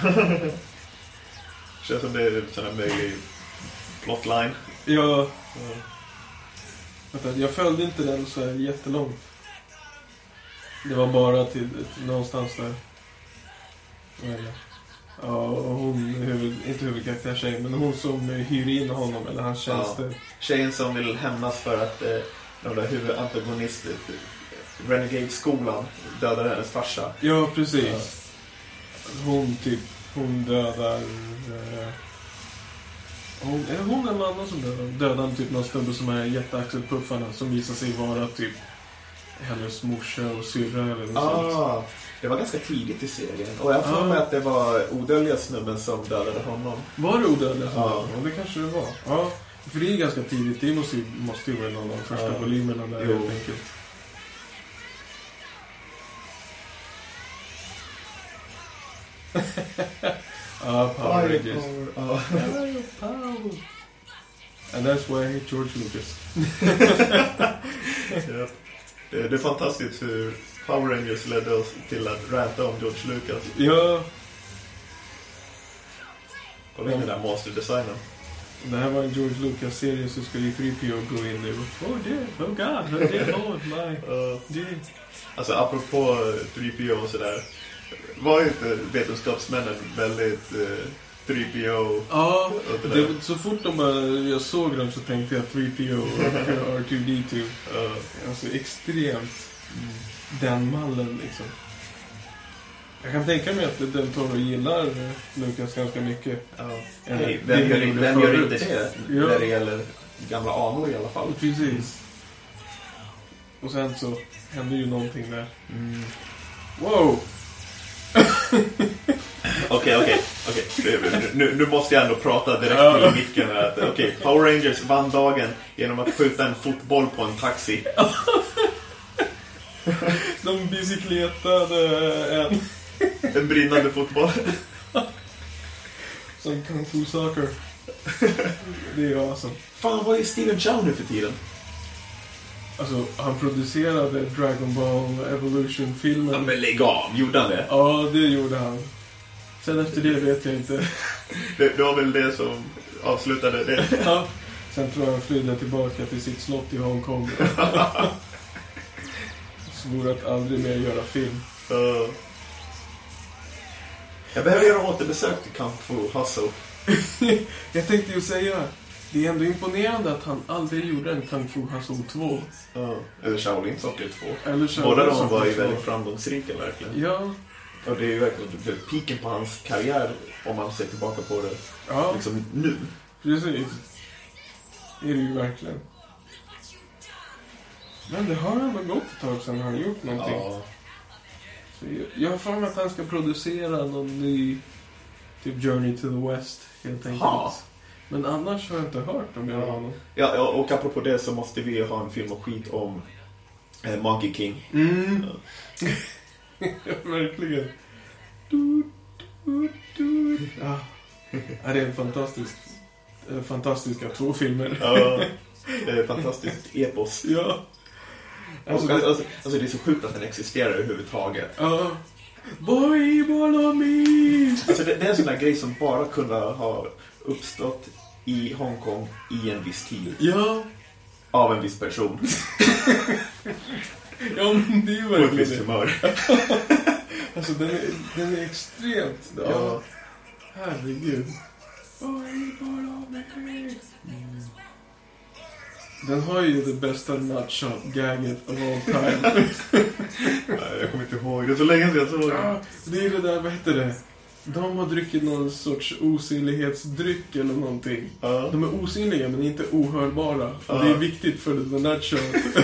Känns som det är sån här möjlig plotline. Ja. Ja. Jag följde inte den så här jättelångt. Det var bara till, till någonstans där. Ja, och hon, huvud, inte huvudkaraktär tjej, men hon som hyr in honom, eller hans tjänster. Ja. Tjejen som vill hämnas för att eh, de där huvudantagonist Renegade-skolan dödar hennes farsa. Ja, precis. Ja. Hon typ, hon dödar... Eh, hon, är det hon eller annan som dödar? Dödar typ någon snubbe som är jätteaxelpuffarna, som visar sig vara typ hennes morsa och syrra eller något ah, sånt. Det var ganska tidigt i serien. Och jag får ah. med att det var odödliga snubben som dödade honom. Var det odödliga snubben? Ja. Ja, det kanske det var. Ja, för det är ganska tidigt. Det måste ju, måste ju vara någon av de första ah. volymerna där, jo. Helt enkelt. Ah, Power Rangers. Oh. Power. And that's why I hate George Lucas. Ja. det, det är fantastiskt hur Power Rangers ledde oss till att ranta om George Lucas. Ja. Kolla in den där monsterdesignen. Det här var en George Lucas-serie, så skulle tre P O gå in nu. Oh dear, oh god, oh dear, oh my. Uh, alltså apropå tre P O och sådär. Var inte vetenskapsmännen väldigt uh, tre P O? Ja, det, så fort de bara, jag såg dem så tänkte jag tre P O och R två D två. Uh. Alltså extremt mm. den mallen liksom. Jag kan tänka mig att Del Toro gillar Lucas ganska mycket. Ja. Hey, vem gör, vem gör inte det? Ja. När det gäller gamla anor i alla fall. Precis. Mm. Och sen så händer ju någonting där. Mm. Wow! Okej, okej, okej. Nu, nu måste jag ändå prata direkt till micken. Okej, okay. Power Rangers vann dagen genom att skjuta en fotboll på en taxi. De bicykletade en... En brinnande fotboll. Som Kung Fu Soccer. Det är awesome. Fan, vad är Steven Chow nu för tiden? Alltså, han producerade Dragon Ball Evolution-filmen. Ja, men lägg av, gjorde han det? Ja, det gjorde han. Sen efter det vet jag inte. Det, det var väl det som avslutade det. Ja, sen tror jag han flydde tillbaka till sitt slott i Hongkong. Svor att aldrig mer göra film. Uh. Jag behöver göra återbesök till Kung Fu Hustle. Jag tänkte ju säga, det är ändå imponerande att han aldrig gjorde en Kung Fu Hustle två. Uh. Eller Shaolin Soccer två. Eller Shaolin Båda de var ju väldigt framgångsrika verkligen. Ja. Och det är ju verkligen piken på hans karriär om man ser tillbaka på det ja. Liksom nu. Precis. Det är det ju verkligen. Men det har ändå gått ett tag sedan han gjort någonting. Ja. Så jag, jag har för mig att han ska producera någon ny typ Journey to the West helt enkelt. Ha. Men annars har jag inte hört om jag har honom. Ja, och apropå det så måste vi ha en film och skit om eh, Monkey King. Mm. Ja. Verkligen. Du, du, du. Ja. Ja, det är en fantastisk fantastiska två filmer. Ja, det är fantastiskt epos. Ja. Alltså, det... Alltså, alltså det är så sjukt att den existerar överhuvudtaget. Ja. Boy, follow me. Alltså det, det är en sån där grej som bara kunde ha uppstått i Hongkong i en viss tid. Ja. Av en viss person. Ja, men det är ju verkligen på ett visst humör. Alltså den är, den är extremt. Ja. Ja. Herregud. Boy, follow me. Mm. Den har ju det bästa nutshot-gaget of all time. Nej, jag kommer inte ihåg. Det är så länge sedan jag såg det. Ja, det är det där, vad heter det? De har druckit någon sorts osynlighetsdryck eller någonting. Ja. De är osynliga men inte ohörbara. Ja. Och det är viktigt för The Nutshot.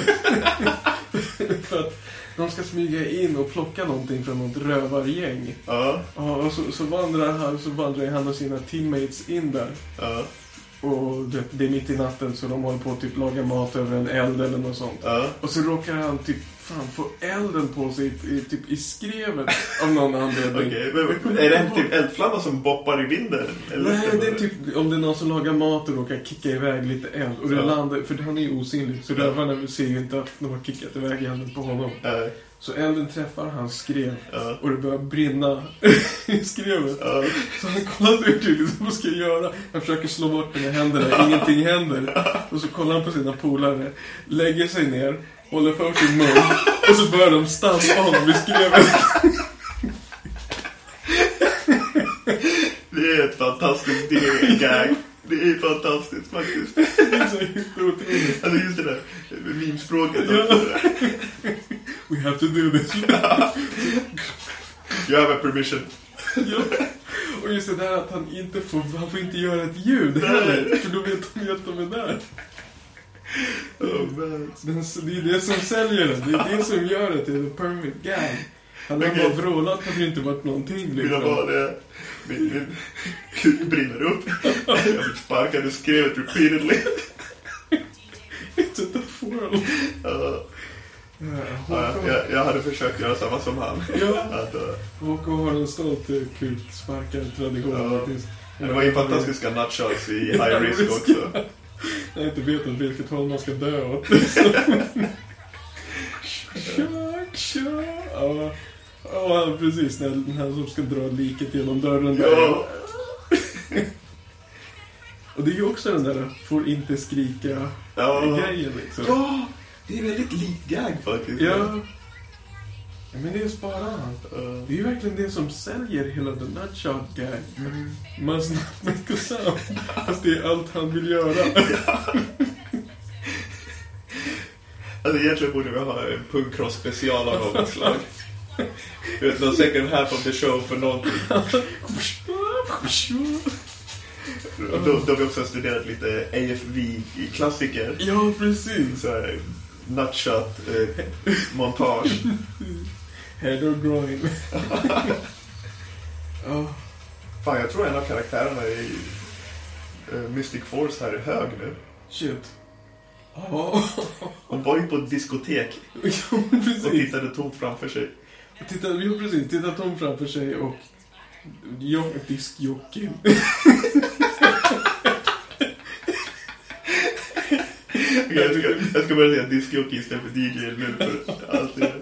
För att de ska smyga in och plocka någonting från något rövargäng. Ja. Ja, och så, så, vandrar han, så vandrar han och sina teammates in där. Ja. Och det, det är mitt i natten så de håller på att typ laga mat över en eld eller något sånt. Ja. Och så råkar han typ fan få elden på sig i, typ i skrevet av någon anledning. Okej, men är det en typ eldflamma som boppar i vinden? Eller? Nej, det är typ om det är någon som lagar mat och råkar kicka iväg lite eld. Och det Ja. landar, för han är ju osynlig. Så rövarna ser ju inte att de har kickat iväg elden på honom. Nej. Så elden träffar hans skrev. Ja. Och det börjar brinna i skrevet. Ja. Så han kollar ut liksom, vad ska jag göra? Han försöker slå bort det med händerna, ingenting händer. Och så kollar han på sina polare, lägger sig ner, håller för sin mun. Och så börjar de stampa honom i skrevet. Det är ett fantastiskt gag. Det är fantastiskt faktiskt. Det är så helt otroligt. Alltså just det där meme-språket. Ja. We have to do this. You have a permission. Ja. Och just det där att han inte får, han får inte göra ett ljud heller. För då vet de ju att de är där. Oh, man. Den, det är det som säljer det. Det är det som gör det till the perfect gag. Han har Okej. bara vrålat, hade det inte varit någonting. Mina Liksom. var det. Min, min kuk brinner upp. Jag fick sparkad och skrevet repeatedly. It's a tough world. Ja. Ja, Ja, jag, jag hade försökt göra samma som han. Ja. Att, uh, H K har en stolt kutsparkar-tradition. Ja. faktiskt. det var ju fantastiska nutshots i high risk också. Jag inte vet åt vilket håll man ska dö åt. Tjack, tjack. Ja, ja, precis. När den här som ska dra liket genom dörren där. Ja. Och det är ju också den där får inte skrika Ja. grejen liksom. Ja, det är väldigt likt gag faktiskt. Ja. Men det är sparan. Uh, Det är ju verkligen det som säljer hela The Nutshot gag. mm. Must not make a sound. Fast det är allt han vill göra. Alltså egentligen borde vi ha en punkross special av något slag. Du vet, någon second half of the show för någonting. Då, då har vi också studerat lite A F V-klassiker. Ja, precis. Så här, nutshot, eh, montage. Head or groin. Ja. Fan, jag tror en av karaktärerna i uh, Mystic Force här är hög nu. Shit. Ja. Hon var ju på ett diskotek Ja, och precis. tittade tomt framför sig. Titta, jo, precis. Titta tom framför sig och jo, diskjockey. Jag ska, jag ska börja säga diskjockey istället för D J nu för allt det.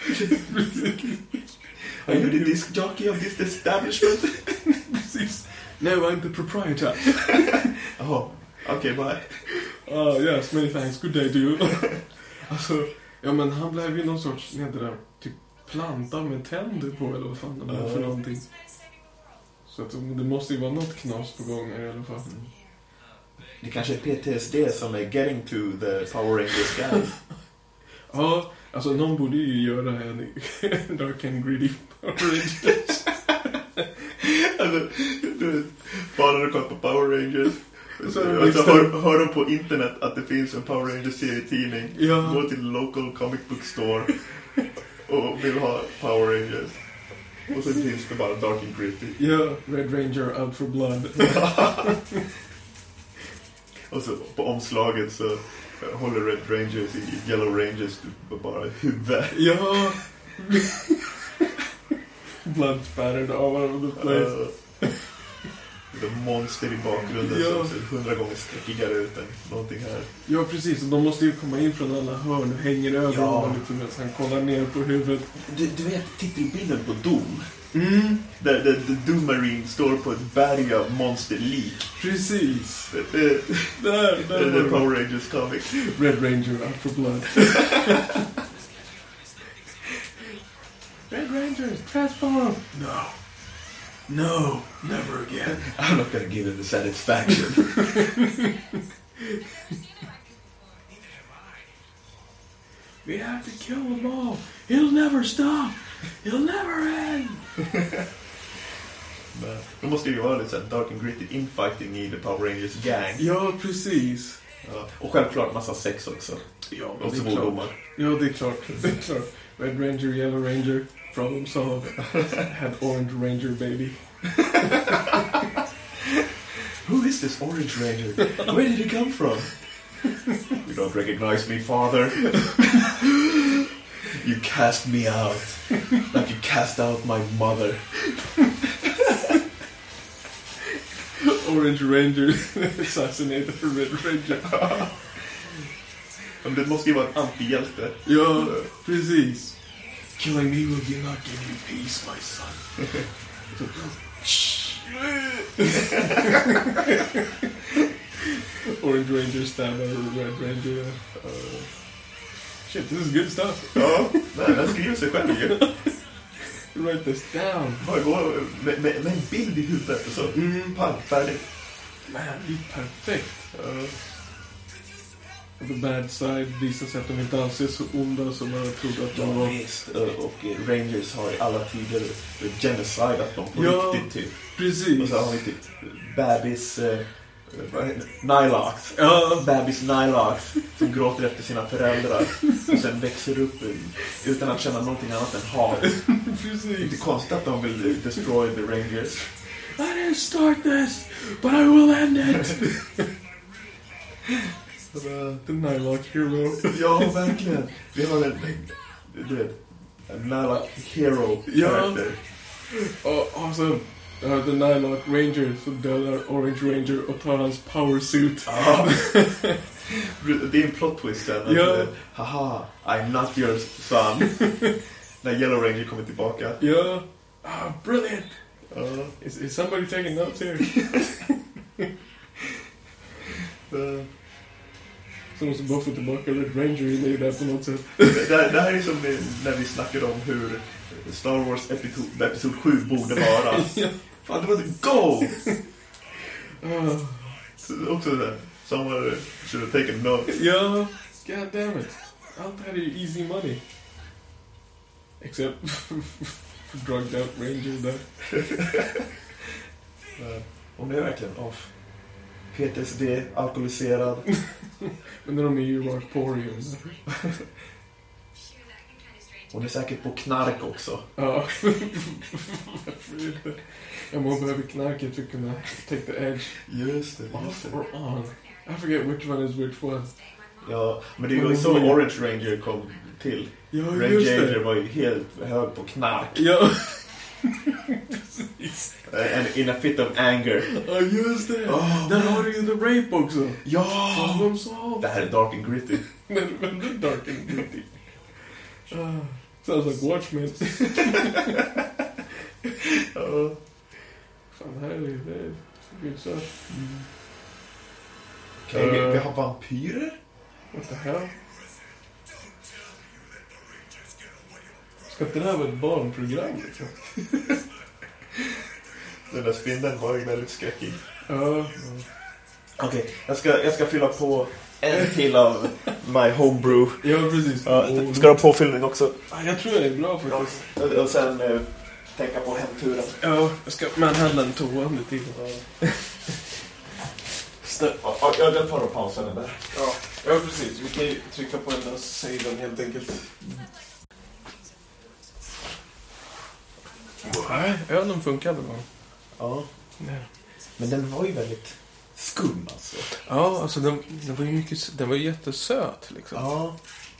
Are you the disc jockey of this establishment? Precis. No, I'm the proprietor. Jaha, okej, bye. Oh, yes, many thanks. Good day to you. Alltså, ja men han blev ju någon sorts nedra, typ planta med tänder på eller vad fan det var för Ja. någonting. Så att det måste ju vara något knas på gång här i alla fall. Det kanske är P T S D som är getting to the Power Rangers guy. Ja, alltså någon borde ju göra en Dark and Gritty Power Rangers. Alltså, du vet, bara när du kollar på Power Rangers. Så är det Alltså, liksom- hör, hör de på internet att det finns en Power Rangers-serietidning. Ja. Gå till local comic book store och vill ha Power Rangers. Och så finns det bara Dark and Gritty. Ja, Red Ranger out for blood. Och så på omslaget så håller Red Rangers i Yellow Rangers bara huvudet. Ja. Blood spattered all over the place. Uh, det är monster i bakgrunden Ja. som ser hundra gånger skräckigare ut än någonting här. Ja, precis. Och de måste ju komma in från alla hörn och hänger över Ja. honom liksom, medan han kollar ner på huvudet. Du, du vet titelbilden på Doom? Mm. Där, där, där Doom Marine står på ett berg av monsterlik. Precis. Det, det, Där, det där är var The det. Power Rangers comic. Red Ranger out for blood. Red Rangers, transform! No. No, never again. I'm not gonna give him the satisfaction. We have to kill them all. He'll never stop. He'll never end. Men då måste ju vara lite så här dark and gritty infighting i The Power Rangers gang. Ja, precis. Ja. Och självklart massa sex också. Ja, och det är klart. Ja, det är klart. Det är klart. Red Ranger, Yellow Ranger, problem solved. Had Orange Ranger, baby. Who is this Orange Ranger? Where did he come from? You don't recognize me, father. You cast me out. Like you cast out my mother. Orange Ranger assassinated Red Ranger. Men det måste ju vara en antihjälte. Ja, precis. Killing me will not give you peace, my son. Orange Ranger stabbar Red Ranger. Uh, shit, this is good stuff. Ja, nej, den skriver sig själv ju. Write this down. Bara gå med, med, med en bild i huvudet och så. Mm, pang, färdigt. Man, det är perfekt. Uh, the bad side visar sig att de inte alls är så onda som man trodde att de var. Visst, och Rangers har i alla tider genocide att de på ja, riktigt typ. Precis. Och så har vi typ bebis uh, Nylax. Ja. Bebis Nylax som gråter efter sina föräldrar och sen växer upp utan att känna någonting annat än hat. Precis. Det är inte konstigt att de vill destroy the Rangers. I didn't start this, but I will end it. The Nylax hero. Ja, verkligen. Vi har en, du vet, en Nylax hero character. Ja, oh, awesome. Uh, the Nylax Ranger som dödar Orange Ranger och tar hans power suit. Ah. Det är en plot twist sen. Ja. Haha, I'm not your son. När Yellow Ranger kommer tillbaka. Ja. Ah, brilliant. Uh. Is, is somebody taking notes here? uh. Så måste bara få tillbaka Red Ranger i det där på något sätt. det, det här är som när vi snackade om hur Star Wars episod, episod sju borde vara. Ja. Fan, det var så go! Uh. Så också där. Someone should have taken notes. Ja, god damn it. Allt det här är ju easy money. Except för drugged out Ranger där. uh, Hon är verkligen off. P T S D, alkoholiserad. Men de är ju Warporium. Hon är säkert på knark också. Ja. Ja, man behöver knarket för att kunna take the edge. Just det. Off or on. I forget which one is which one. Ja, men det är ju så Orange Ranger kom till. Ja, Red just Ranger det. var ju helt hög på knark. Ja. And in a fit of anger. Ja, just det. Oh, där har du ju The Rape också. Ja! Som de sa. Det här är dark and gritty. Men väldigt dark and gritty. Uh, sounds like Watchmen. Ja. Fan, här är det. Det är good stuff. Mm. Okej, okay, uh, vi, vi har vampyrer? What the hell? Ska inte det här vara ett barnprogram liksom? Den där spindeln var ju väldigt skräckig. Ja. Uh. Okej, okay, jag, ska, jag ska fylla på en till av my homebrew. Ja, precis. Ja, ska du ha påfyllning också? Ja, jag tror det är bra faktiskt. Ja, och sen eh, tänka på hemturen. Ja, jag ska manhandla en toan lite till. Ja. Ja, jag tar och pausen den där. Ja, ja, precis. Vi kan ju trycka på den där sidan helt enkelt. Nej, ölen funkade bra. Ja. Nej. Men den var ju väldigt skum alltså. Ja, alltså den, den var ju mycket, den var ju jättesöt liksom. Ja.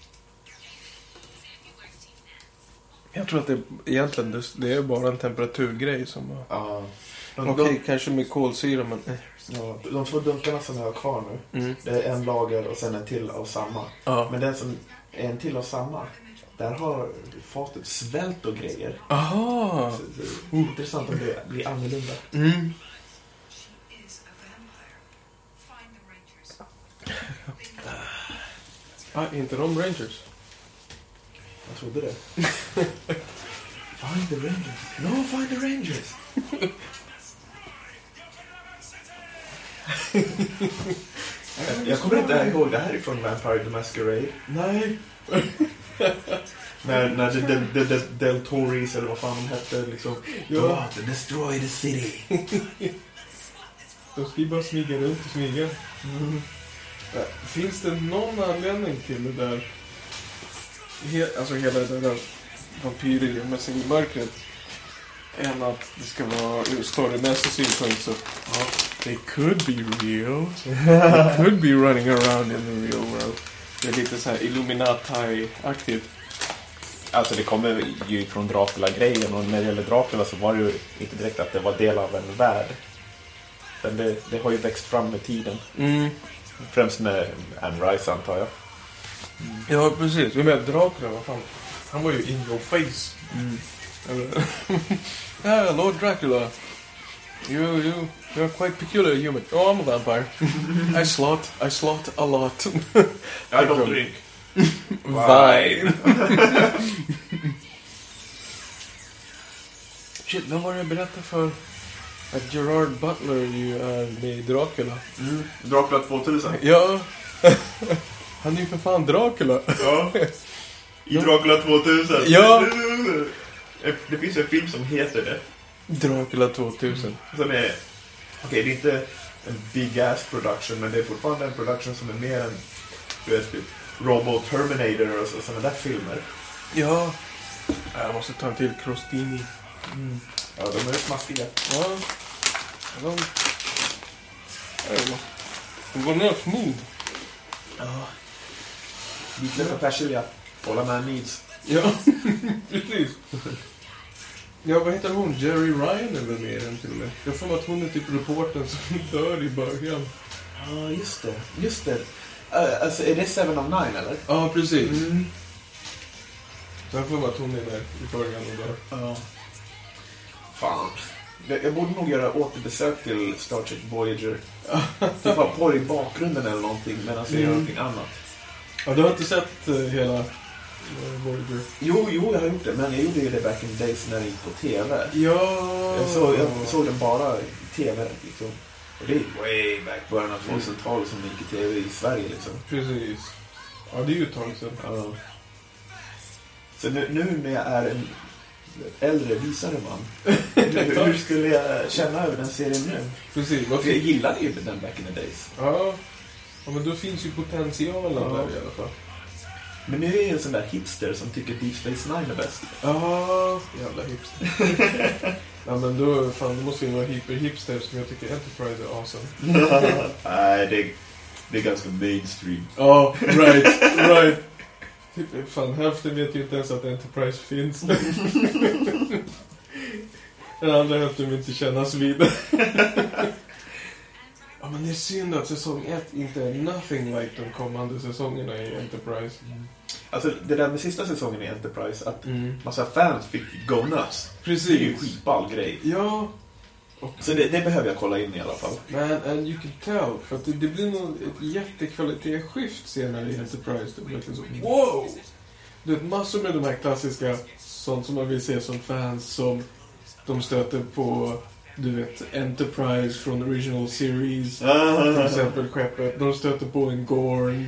Jag tror att det egentligen det, det är bara en temperaturgrej som var... Ja. Okej, okay, kanske med kolsyra, men... Ja, de två dunkarna som jag har kvar nu, mm. det är en lager och sen en till av samma. Ja. Men den som är en till av samma, där har fatet svält och grejer. Aha. Så, det är uh. intressant om det blir annorlunda. Mm. Ah, inte de Rangers. Jag trodde det. Find the Rangers. No, find the Rangers. jag, jag kommer inte ihåg det här från Vampire the Masquerade. Nej. När, när the, the, the, the Del Tories eller vad fan de hette liksom. Ja. To destroy the city. De ska ju bara smyga runt och smyga. Mm. Finns det någon anledning till det där? He- alltså hela det där vampyrer med sig i mörkret. Än att det ska vara ur storymässig synpunkt så ja, they could be real. They could be running around in the real world. Det är lite så här Illuminati-aktigt. Alltså det kommer ju från Dracula-grejen, och när det gäller Dracula så var det ju inte direkt att det var del av en värld. Men det, det har ju växt fram med tiden. Mm. Främst med Anne Rice, antar jag. Mm. Ja, precis. Vi med Dracula, vad fan. Han var ju in your face. Mm. Eller... yeah, Lord Dracula. You, you, you're quite peculiar human. Oh, I'm a vampire. I slot, I slot a lot. I don't drink. Vine. Shit, vem var det jag berättade för? Att Gerard Butler ju är med i Dracula. Mm. Dracula tvåtusen. Ja. Han är ju för fan Dracula. Ja. I Dracula tvåtusen. Ja. Det finns en film som heter det. Dracula tvåtusen. Som är... Okej, okay, det är inte en big ass production, men det är fortfarande en production som är mer än... Du vet, typ Robo Terminator och sådana där filmer. Ja. Jag måste ta en till Crostini. Mm. Ja, de är smaskiga. Ja. De... De går ner smooth. Ja. Lite persilja. Alla man needs. Ja, precis. Ja, vad heter hon? Jerry Ryan är väl med i den till och med. Jag får att hon är typ reportern som dör i början. Ja, just det. Just det. Uh, alltså, är det Seven of Nine, eller? Ja, precis. Mm. Så jag får att hon är där i början och dör. Ja. Fan. Jag borde nog göra återbesök till Star Trek Voyager. Typ ha på i bakgrunden eller någonting, medan jag gör Mm. någonting annat. Ja, du har inte sett uh, hela uh, Voyager? Jo, jo, jag har gjort det. Men jag gjorde ju det back in the days när det gick på tv. Ja. Jag såg, jag såg den bara i tv, liksom. Och det är way back början av tvåtusentalet som det gick i tv i Sverige, liksom. Precis. Ja, det är ju ett tag sedan. Ja. Så nu, nu när jag är en äldre, visare man, hur, hur skulle jag känna över den serien nu? Precis. För jag gillade ju den back in the days. Ja. Ja, men då finns ju potentialen Ja. där i alla fall. Men nu är jag en sån där hipster som tycker Deep Space Nine är bäst. Ja, jävla hipster. Ja, men då, fan, då måste ju vara hyper-hipster som jag tycker Enterprise är awesome. Nej, det, det är ganska mainstream. Ja, oh, right, right. Typ, fan, hälften vet ju inte ens att Enterprise finns. Den andra hälften vill inte kännas vid. Ja, men det är synd att säsong ett inte är nothing like de kommande säsongerna i Enterprise. Mm. Alltså, det där med sista säsongen i Enterprise, att Mm. massa fans fick go nuts. Precis. Det är ju skitball grej. Ja. Och så det, det behöver jag kolla in i alla fall. Man, and you can tell. För att det, det blir nog ett jättekvalitetsskift senare i Enterprise. Det blir verkligen så, wow! Det är massor med de här klassiska, sånt som man vill se som fans, som de stöter på, du vet, Enterprise från Original Series. Till exempel skeppet. De stöter på en Gorn.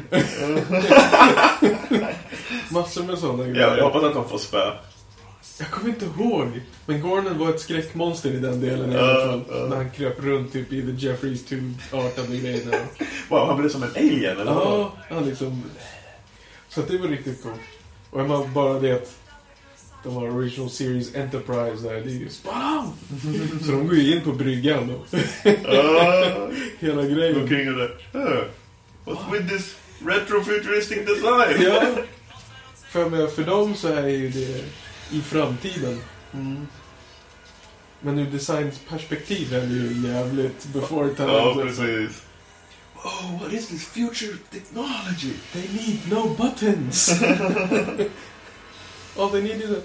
Massor med sådana grejer. Ja, jag hoppas att de får spö. Jag kommer inte ihåg. Men Gornen var ett skräckmonster i den delen i alla fall. Uh, uh. När han kröp runt typ i The Jeffries Tube-artade grejerna. Wow, han blev som en alien, eller? Ja, han liksom... Så det var riktigt coolt. Och jag var bara det att de har Original Series Enterprise där. Det är ju spam! Så de går ju in på bryggan då. uh, Hela grejen. Omkring och där. Uh, what's with this retrofuturistic design? Ja. För, för dem så är ju det i framtiden. Mm. Men ur designsperspektiv är det ju jävligt before time. Ja, precis. Oh, what is this future technology? They need no buttons. All they need is a...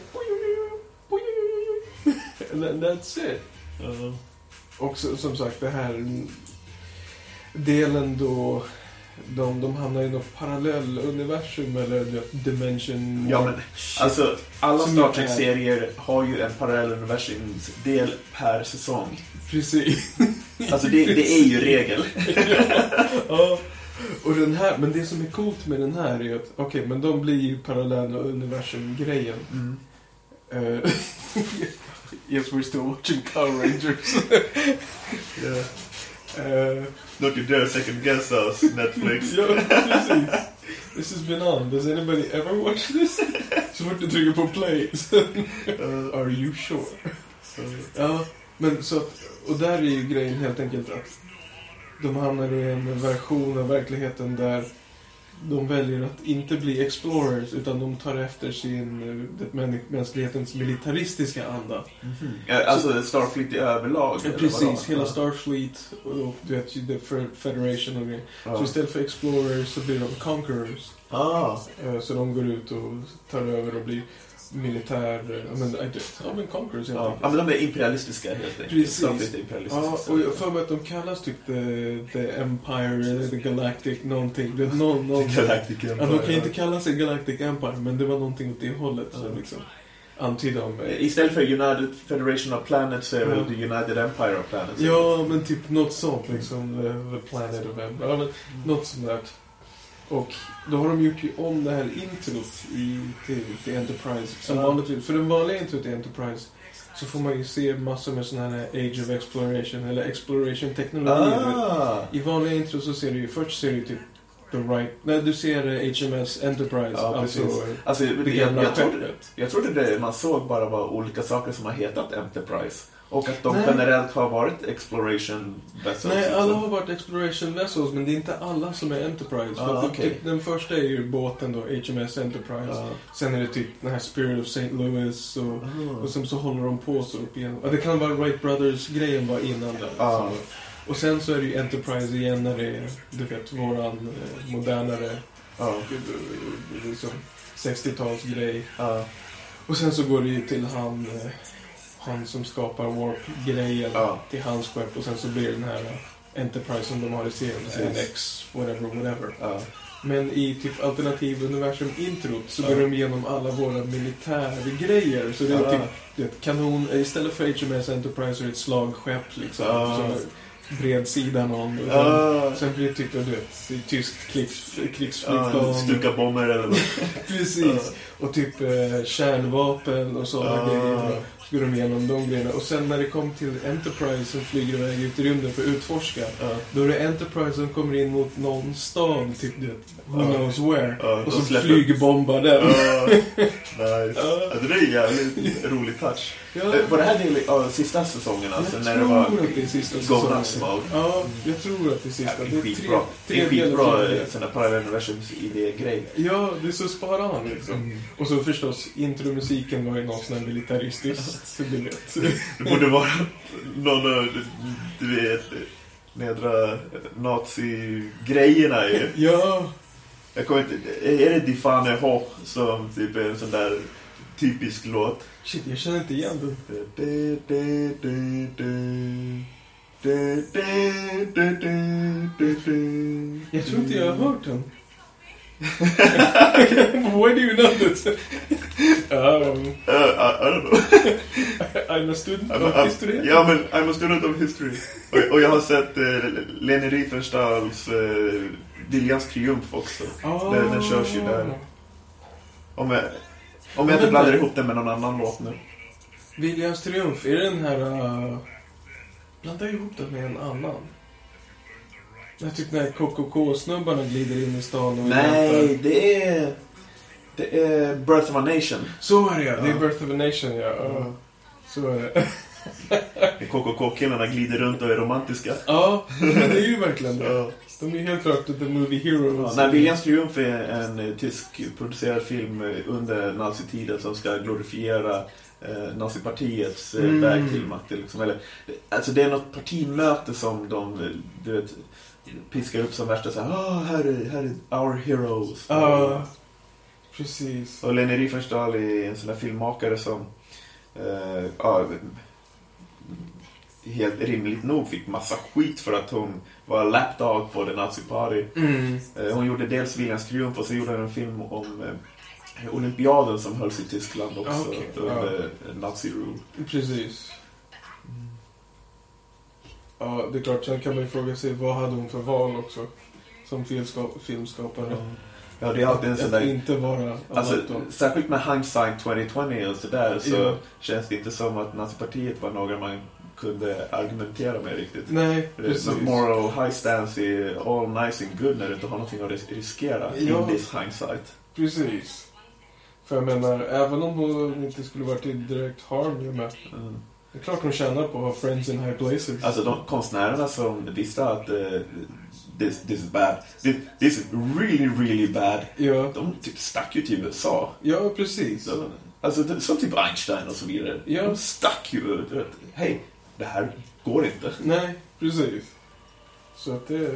And then that's it. Uh. Och så, som sagt, det här delen då... De, de hamnar i något parallelluniversum eller dimension. Ja, men alltså alla Star Trek-serier har ju en parallelluniversumsdel per säsong. Precis. Alltså det, det är ju regel. Ja, Och den här, men det som är coolt med den här är att, okej, okay, men de blir ju parallella universum-grejen. Mm. Uh, yes, we're still watching Power Rangers. Yeah. Uh, Don't you dare second guess us, Netflix. Ja, precis. This has been on. Does anybody ever watch this? Så fort du trycker på play. uh, Are you sure? Så, ja, men så, och där är ju grejen helt enkelt att de hamnar i en version av verkligheten där de väljer att inte bli explorers utan de tar efter sin det, mänsklighetens militaristiska anda. Mm-hmm. Ja, alltså Starfleet i överlag. Ja, precis, hela Starfleet och du vet, The Federation och grejer. Ja. Så istället för explorers så blir de conquerors. Ah. Så de går ut och tar över och blir militär, men ja men conquerors. Ja, ja, men de är imperialistiska helt enkelt. Precis. Ja, och jag för mig att de kallas typ the, the Empire, the Galactic någonting. Det någon, någon, Galactic Empire. Ja, de kan inte kalla sig Galactic Empire, men det var någonting åt det hållet. Ja. Så liksom antyda om... Istället för United Federation of Planets så är det ja. The United Empire of Planets. Ja, men typ något sånt liksom. The, the Planet of Empire. Ja, men mm. något sånt där. Och då har de gjort ju om det här introt i, till, till Enterprise. Som ja. vanligt, för den vanliga introt i Enterprise så får man ju se massor med sån här Age of Exploration eller Exploration-teknologi. Ah. I vanliga intro så ser du ju, först ser du typ The Right... Nej, du ser H M S Enterprise. Ja, alltså, alltså det gamla jag, trodde, jag trodde det man såg bara var olika saker som har hetat Enterprise. Och att de Nej. generellt har varit exploration vessels. Nej, alla har varit exploration vessels, men det är inte alla som är Enterprise. Ah, för okay. typ, den första är ju båten då, H M S Enterprise. Ah. Sen är det typ den här Spirit of Saint Louis och, ah. och sen så håller de på så upp igen. Och det kan vara Wright Brothers-grejen var innan där. Ah. Och sen så är det ju Enterprise igen när det är, du vet, våran eh, modernare ah. liksom sextiotalsgrej. Ah. Och sen så går det ju till han... Eh, han som skapar warp-grejen ja. till hans skepp och sen så blir den här Enterprise som de har i serien, N X, whatever, whatever. Ja. Men i typ alternativ universum introt så går ja. de igenom alla våra militärgrejer. Så det är ja. typ det, kanon, istället för H M S Enterprise så är det ett slagskepp liksom. Ja. Så bredsidan om. Och ja. sen, sen blir det typ du vet, tyskt krigs, krigsflygplan. Ja, stuka bomber eller något. Precis. Ja. Och typ eh, kärnvapen och sådana ja. grejer. Går de igenom de grejerna. Och sen när det kom till Enterprise som flyger iväg ut i rymden för att utforska. Uh. Då är det Enterprise som kommer in mot någon stad, typ det. Who uh. knows where. Uh, och så flyger bombar den. Uh. Nice. Uh. Alltså, det är en jävligt rolig touch. Ja. Var det här del av sista säsongen? Alltså, jag när tror det var att det är sista säsongen. Go-nuts-mode. Ja, jag tror att det är sista. Ja, det är skitbra. Det är skitbra sådana parallelluniversums idé-grej. Ja, det är så sparan liksom. Mm. Och så förstås, intromusiken var ju någon sån här militaristisk. Så du vet. Det borde vara någon, du vet, nedra nazi-grejerna ju. Ja. Jag kommer inte, är det Die Fahne Hoch som typ är en sån där typisk låt? Shit, jag känner inte igen den. Jag tror inte jag har hört den. Why do you know this? um, uh, I, I don't know. I'm a student I'm, of I'm, history. Ja, men I'm a student of history. Och, och jag har sett uh, Leni Riefenstahls uh, Viljans triumf också. Oh. Den, den körs ju där. Om jag, om jag inte blandar ihop den med någon annan låt nu. Viljans triumf, är det den här... Uh, blandar ihop den med en annan? Jag tycker när K K K-snubbarna glider in i stan och... Nej, det är... Det är Birth of a Nation. Så är det, ja. Det är Birth of a Nation, ja. Mm. Så är det. K K K-killarna glider runt och är romantiska. Ja, det är ju verkligen det. Ja. De är helt klart The Movie Heroes. Ja, när Viljans triumf är en tysk producerad film under nazitiden som ska glorifiera eh, nazipartiets eh, mm. väg till makt. Liksom. Eller, alltså det är något partimöte som de, du vet, piskar upp som värsta så här, ah, här är, här är our heroes. Ja, uh, precis. Och Leni Riefenstahl är en sån där filmmakare som uh, ja, helt rimligt nog fick massa skit för att hon var lapdog på The Nazi Party. Mm. Uh, hon gjorde dels Viljans triumf och så gjorde hon en film om uh, olympiaden som hölls i Tyskland också okay. under uh. nazi-rule. Precis. Ja, det är klart, sen kan man ju fråga sig vad hade hon för val också. som filmskap- filmskapare. Ja. Ja, det är alltid en sån där... Inte vara... Alltså, särskilt med hindsight tjugo tjugo och sådär så ja. känns det inte som att Nazipartiet var några man kunde argumentera med riktigt. Nej, precis. Moral high stance är all nice and good när du inte har någonting att ris- riskera ja. in this hindsight. Precis. För jag menar, även om hon inte skulle varit i direkt harm med. Mm. Det är klart hon tjänar på att ha friends in high places. Alltså de konstnärerna som visste att uh, this, this is bad, this, this is really, really bad, ja. de typ stack ju till U S A. Ja, precis. Så, alltså det, som typ Einstein och så vidare. Ja. De stack ju. Hej, det här går inte. Nej, precis. Så att det...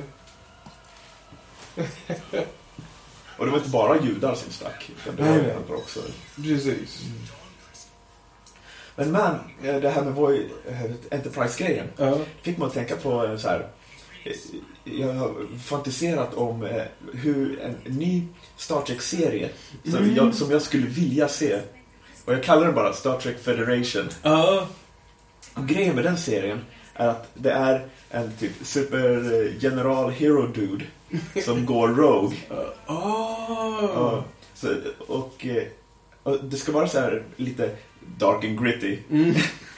Och det var inte bara judar som stack. Utan det nej, var också. Precis. Mm. Men man, det här med vår Enterprise-grejen ja. fick man att tänka på så här. Jag har fantiserat om hur en ny Star Trek-serie som, mm. jag, som jag skulle vilja se. Och jag kallar det bara Star Trek Federation. Ja. Och grejen med den serien är att det är en typ supergeneral hero dude som går rogue. Oh. Ja, så, och, och det ska vara så här lite dark and gritty. Mm.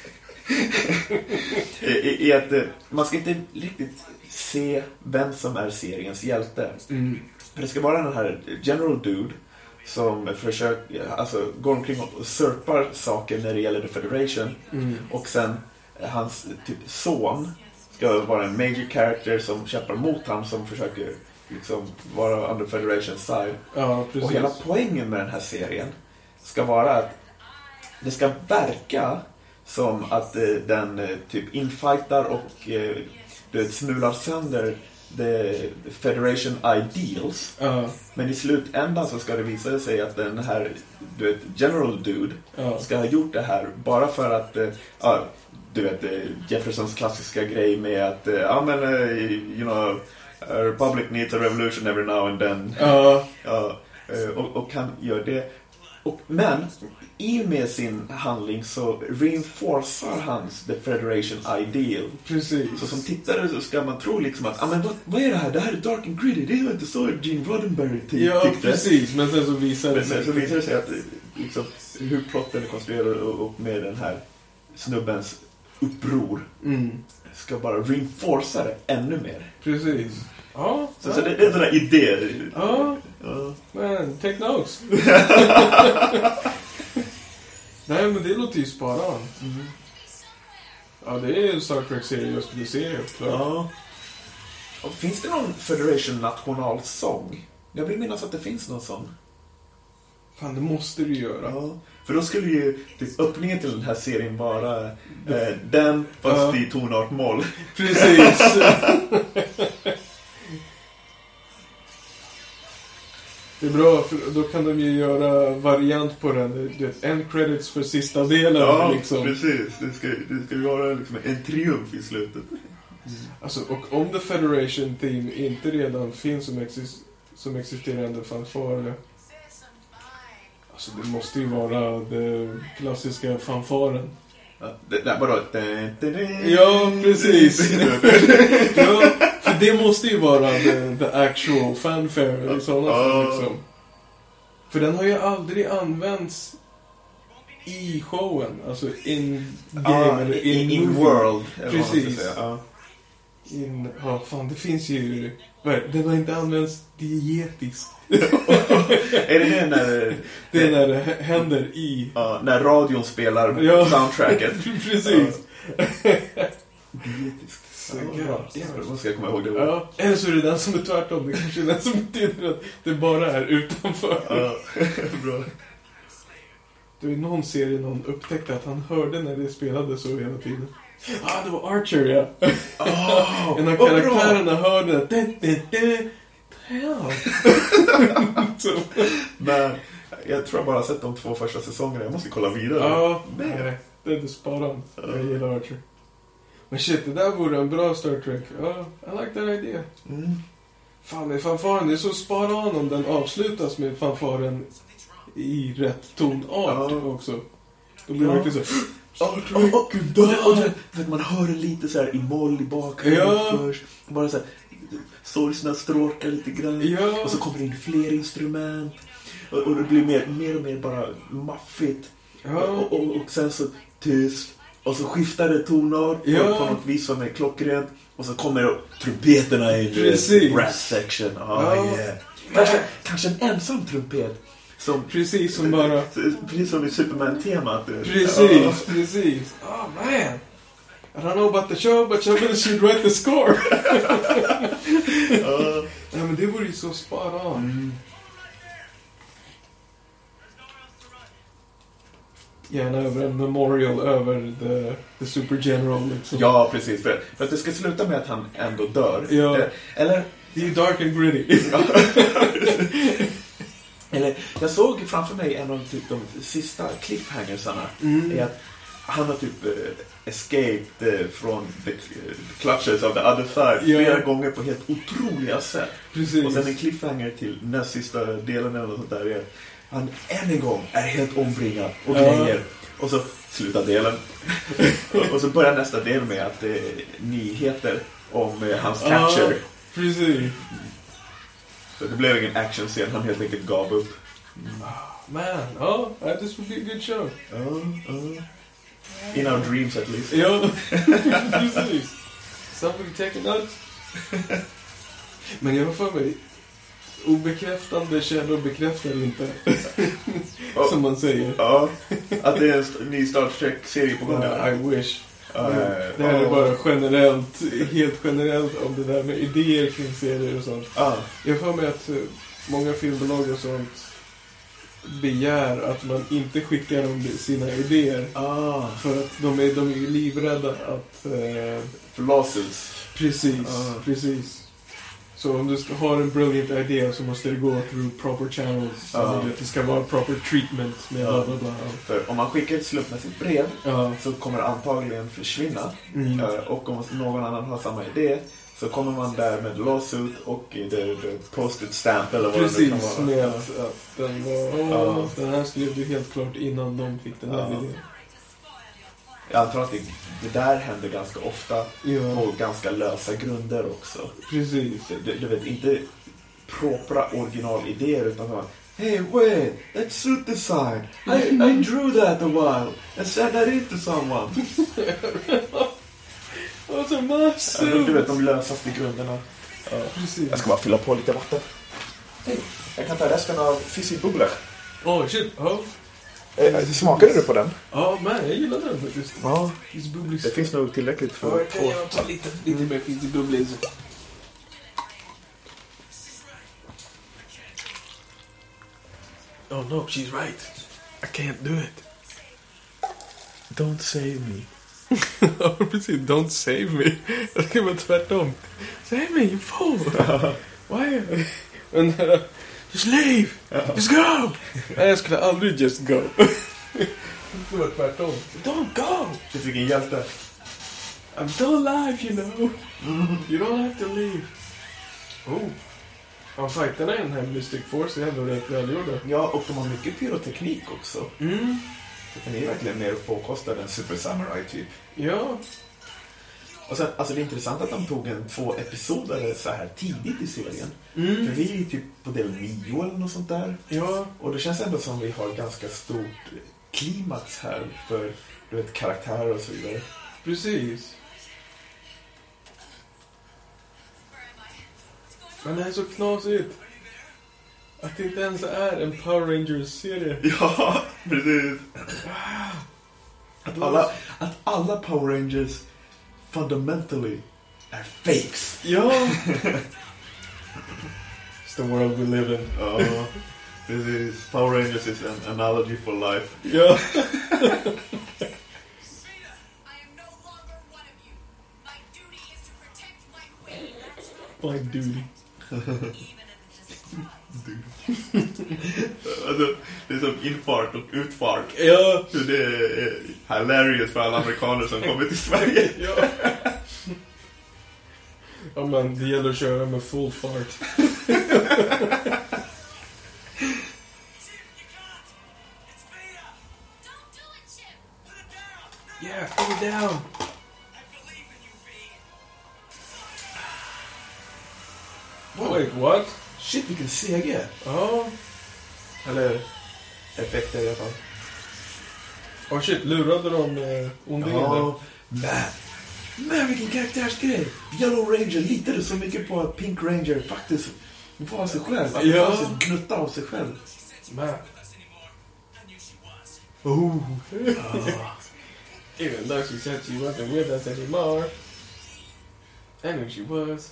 I, I att man ska inte riktigt se vem som är seriens hjälte. Mm. För det ska vara den här general dude som försöker, alltså går omkring och surpar saker när det gäller The Federation. Mm. Och sen hans typ son ska vara en major character som kämpar mot han som försöker liksom vara under Federation side. Ja, och hela poängen med den här serien ska vara att det ska verka som att eh, den eh, typ infightar och eh, det smular sönder the Federation ideals. Uh. Men i slutändan så ska det visa sig att den här du vet, general dude uh. ska ha gjort det här bara för att eh, ja, du vet Jeffersons klassiska grej med att ja eh, men eh, you know a republic needs a revolution every now and then. Uh. Ja, och, och kan göra det. Och, men i med sin handling så reinforcerar hans The Federation ideal. Precis. Så som tittare så ska man tro liksom att ah, men vad, vad är det här? Det här är dark and gritty. Det är inte så Gene Roddenberry ty- ja, tyckte. Ja, precis. Men sen så visar det men, sig. Men så visar det sig att liksom, hur plotten är konstruerad och, och med den här snubbens uppror mm. ska bara reinforcera det ännu mer. Precis. Ja, så, så det, det är en sån där idé. Ja, ja. Men take notes. Nej, men det låter ju sparan. Mm. Ja, det är en Star Trek-serie jag skulle se. Ja. Och finns det någon Federation nationalsång? Jag vill minnas att det finns någon sån. Fan, det måste du göra. Ja. För då skulle ju typ, öppningen till den här serien vara eh, den fast ja. i tonart moll. Precis. Det är bra, för då kan de ju göra variant på den. Det är en credits för sista delen. Ja, liksom. precis. Det ska, det ska vara liksom en triumf i slutet. Mm. Alltså, och om The Federation Team inte redan finns som, exist- som existerande fanfar. Alltså, det måste ju vara den klassiska fanfaren. Ja, det där bara... Ja, precis. Ja, för det måste ju vara the, the actual fanfare i sådana fall liksom. För den har ju aldrig använts i showen, alltså in game ah, eller in, in movie. World. Precis. Ja. In, ja, fan, det finns ju... Den har inte använts dietiskt. Är det det när... Det är när det händer i... Ja, när radion spelar ja. soundtracket. Precis. Dietiskt. Så ja, vad ska jag komma ihåg det? Ja. Eller så är det den som är tvärtom. Det kanske är den som betyder att det bara är utanför. Ja, bra. Det var någon serie någon upptäckte att han hörde när det spelade så hela tiden. Ah, det var Archer, ja. Oh, en av karaktärerna hörde det. det, det. Ja. Men jag tror jag bara har sett de två första säsongerna. Jag måste kolla vidare. Ja, nej, det är sparan. Jag gillar Archer. Men shit, det där vore en bra Star Trek. Ja, I like that idea. Mm. Fan, det är fanfaren. Det är så sparan om den avslutas med fanfaren i rätt tonart ja. också. Då blir det ja. verkligen så... Star Trek, oh, oh, och, och, man hör det lite så här i moll i bakgrunden ja. först. Bara så här, sorgsna stråkar lite grann. Ja. Och så kommer det in fler instrument. Och, och det blir mer, mer och mer bara maffigt. Ja. Och, och, och sen så tyst. Och så skiftar det tonart Ja. på, på något vis som är klockrent. Och så kommer trumpeterna i Precis. brass section. Oh, Ja. yeah. kanske, kanske en ensam trumpet. Som, Precis som bara... Precis som i Superman-temat. Precis, Ja. precis. Oh man. I don't know about the show, but somebody should write the score. Ja. Ja, men det vore ju så spot on. Mm. Gärna över en memorial över the, the super general liksom. Ja, precis. För, för att det ska sluta med att han ändå dör. Ja. Eh, Eller... Det är ju dark and gritty. Eller, jag såg framför mig en av typ, de sista cliffhangersarna. Mm. Är att han har typ uh, escaped uh, från the, uh, the clutches of the other side Ja. flera gånger på helt otroliga sätt. Precis. Och sen en cliffhanger till näst sista delen eller något sånt där är att han än en gång är helt ombringad och Ja. grejer. Och så slutar delen. och, och så börjar nästa del med att det är nyheter om uh, hans capture. Ja, precis. Så det blev ingen actionscen, han helt enkelt gav upp. Man, oh, uh, this would be a good show. Uh, uh. In our dreams at least. Ja, precis. Somebody take a note. Men jag har för mig, obekräftande källor bekräftar inte. Oh. Som man säger. Ja, att det är en st- ny Star Trek-serie på gång. Uh, I wish. Uh, Det här är oh. bara generellt, helt generellt om det där med idéer kring serier och sånt. Ah. Jag får med att uh, många filmbolag och sånt begär att man inte skickar dem sina idéer. Ah. För att de är, de är ju livrädda att... Uh, För lawsuits. precis, Ah. precis. Så om du ska ha en brilliant idé så måste det gå through proper channels. Ah. Så det ska vara proper treatment med bla bla bla. För om man skickar ett slumpmässigt brev Ja. så kommer det antagligen försvinna. Mm. Uh, och om någon annan har samma idé så kommer man där med lawsuit och det, det posted stamp eller vad det nu Precis, kan vara. med att, att den var... Åh, Ja. den här skrev du helt klart innan de fick den här Ja. idén. Jag antar att det, det där händer ganska ofta Ja, på ganska lösa grunder också. precis. Du, du vet, inte propra originalidéer utan bara hey, wait, let's suit design. I, I drew that a while and sent that in to someone. What a mess! Ja, du vet, de lösaste grunderna. Ja, precis. Jag ska bara fylla på lite vatten. Hej, jag kan ta resten av Fizzy Bubbler. Oh shit, ja. Eh, smakade du på den? Ja, men jag gillar den faktiskt. Ja. Fizzy Bubblies. Det finns nog tillräckligt Ja, för jag kan två. gärna ta lite, lite mer Fizzy Bubblies. Oh no, she's right. I can't do it. Don't save me. Ja, precis. Don't save me. Det ska vara tvärtom. Save me, you fool. Why? Men, uh, just leave. Just go. Nej, jag skulle aldrig just go. Det ska vara tvärtom. Don't go. Du fick en hjälte. I'm still alive, you know. You don't have to leave. Oh. Ja, fighterna i den här Mystic Force är ändå rätt välgjorda. Ja, och de har mycket pyroteknik också. Mm. Den är verkligen mer påkostad än Super Samurai typ. Ja. Och sen, alltså det är intressant att de tog en två episoder så här tidigt i serien. Mm. För vi är ju typ på del nio eller något sånt där. Ja. Och det känns ändå som vi har ganska stort klimax här för, du vet, karaktärer och så vidare. Precis. Men det är så knasigt. Att det inte ens är en Power Rangers-serie. Ja, precis. Att alla, att alla Power Rangers fundamentally är fakes. Ja. It's the world we live in. Ja, precis. Power Rangers is an analogy for life. Ja. My duty. Alltså, det är som infart och utfart. Ja. Så det är hilarious för alla amerikaner som kommer till Sverige. Ja. Ja, men det gäller att köra med full fart. Yeah, put it down. Wait, what? Shit, vilken seger. Ja. Eller effekter i alla fall. Oh shit, lurade de eh, ondingen Ja, men, men vilken karaktärsgrej. Yellow Ranger litade så mycket på att Pink Ranger faktiskt var sig själv. Att Ja. han gnutta av sig själv. Man. Oh. Ah. Even though she said she wasn't with us anymore. I knew she was.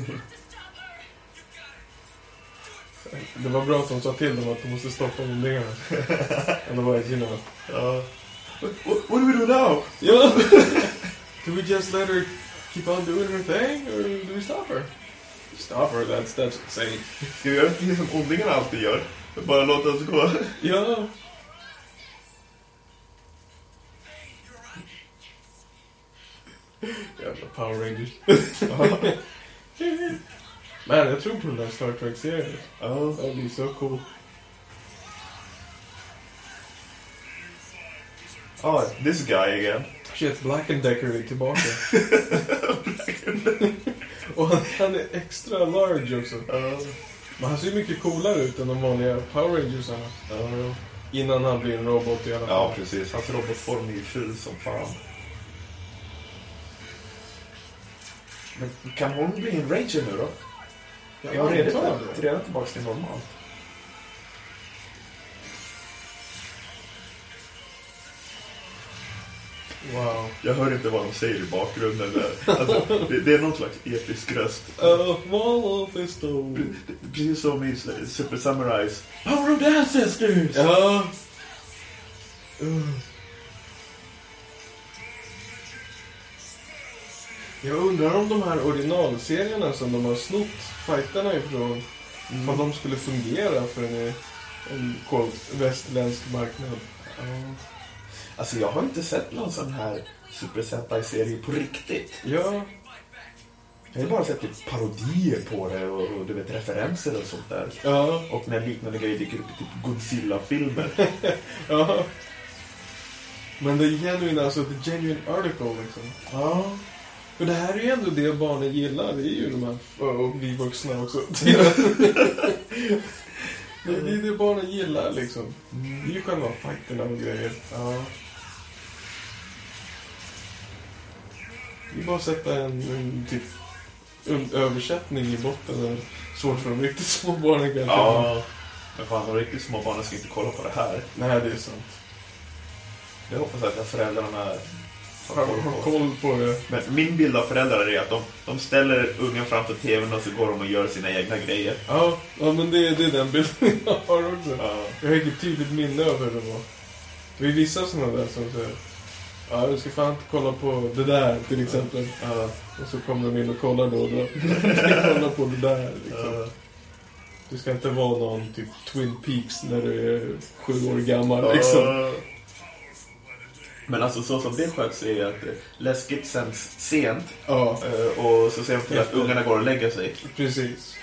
Det var bra att de sa till dem att de måste stoppa ondingarna. Otherwise, you know. Uh, what, what, what do we do now? Yeah. Do we just let her keep on doing her thing, or do we stop her? Stop her, that's, that's insane. Ska vi göra det som ondingarna alltid gör? Bara låta oss gå. Ja. Jävla Power Rangers. Man, jag tror på den där Star Trek-serien. Ja. Det blir så cool. Ah, this guy again. Shit, Black and Decker är tillbaka. Och han, han är extra large också. Uh, Men han ser mycket coolare ut än de vanliga Power Rangersarna. uh, Innan han blir en robot i alla fall. ja, precis. Hans robotform är ju ful som fan. Men kan hon bli en Ranger nu då? Ja, Jag har redan, antar till, det. redan tillbaka till normalt. Wow. Jag hör inte vad de säger i bakgrunden där. Alltså, det, det är någon slags episk röst. Uh, wall of the stone. Pre- Precis som i Super Samurais. Power of the Ancestors! Ja. Uh. Jag undrar om de här originalserierna som de har snott fighterna ifrån, mm. om de skulle fungera för en, en quote, västländsk marknad. Uh. Alltså jag har inte sett någon sån här Super Sentai-serie på riktigt. Ja. Jag har bara sett typ parodier på det och, och du vet, referenser och sånt där. Ja. Och när liknande grejer dyker upp i typ Godzilla-filmer. Ja. Men det är genuine, alltså the genuine article liksom. Ja. För det här är ju ändå det barnen gillar, det är ju de här, och vi vuxna också. Det, det är det barnen gillar liksom. Det är ju själva fighterna och grejer. Ja. Det är bara att sätta en, en typ en översättning i botten. Är svårt för de riktigt små barnen kanske. Ja. Men fan, de riktigt små barnen ska inte kolla på det här. Nej, det är sant. Jag hoppas att föräldrarna har Har, koll har på. koll på det. Men min bild av föräldrar är att de, de ställer ungen framför tvn och så går de och gör sina egna grejer. Ja, ja men det, det är den bilden jag har också. Ja. Jag har inget tydligt minne över det var. Det är vissa sådana där som säger, ja, du ska fan inte kolla på det där till exempel. Ja. Och så kommer de in och kollar då. då. Du ska kolla på det där liksom. Ja. Du ska inte vara någon typ Twin Peaks när du är sju år gammal liksom. Ja. Men alltså så som det sköts så är det att läskigt sänds sent. Ja, Och så ser de till att Efter. ungarna går och lägger sig. precis.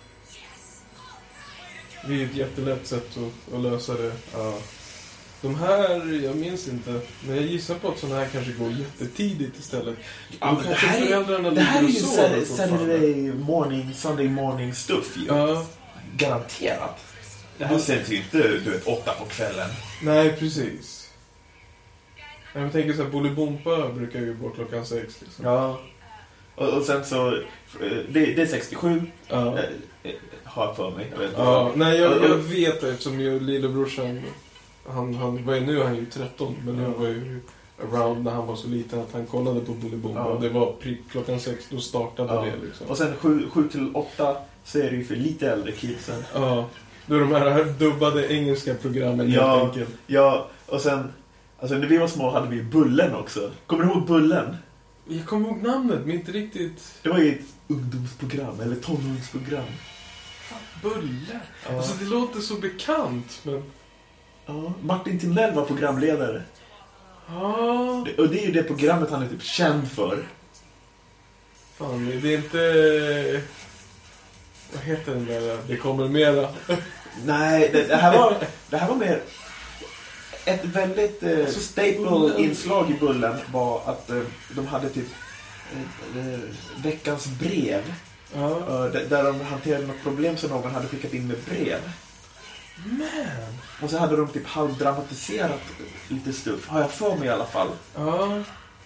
Det är ett jättelätt sätt att, att lösa det. Ja. De här, jag minns inte, men jag gissar på att sådana här kanske går jättetidigt istället. Ja, Då men det kanske här är- föräldrarna Det här är ju ligger och sover Sat- fortfarande. Saturday morning, Sunday morning stuff ju. Ja, Garanterat. Det här sänds ju inte, du vet, åtta på kvällen. nej precis. Jag tänker så här, Bolibompa brukar ju gå klockan sex liksom. Ja. Och, och sen så, eh, det, det är sextiosju, Ja. eh, eh, har jag för mig. Jag vet inte. Ja, nej jag, jag vet eftersom ju lillebrorsan, han, han var ju, nu är han ju tretton, men jag var ju around när han var så liten att han kollade på Bolibompa. Ja. Och det var prick klockan sex, då startade Ja. det liksom. Och sen sju till åtta så är det ju för lite äldre kidsen. Ja, då är de här, här dubbade engelska programmen Ja. helt enkelt. Ja, och sen, alltså när vi var små hade vi Bullen också. Kommer du ihåg Bullen? Jag kommer ihåg namnet, men inte riktigt. Det var ju ett ungdomsprogram, eller tonårsprogram. Fan, Bulle. Ja. Alltså det låter så bekant, men... Ja, Martin Timell var programledare. Ja, Det- Och det är ju det programmet han är typ känd för. fan, det är inte... Vad heter den där? Det kommer mera. Nej, det, det, här, var, det här var mer... Ett väldigt eh, Alltså, staple Bullen. inslag i Bullen var att eh, de hade typ eh, eh, veckans brev. Ja. Uh, där, där de hanterade något problem som någon hade skickat in med brev. Man. Och så hade de typ halvdramatiserat lite stuff. Har jag för mig i alla fall. Ja.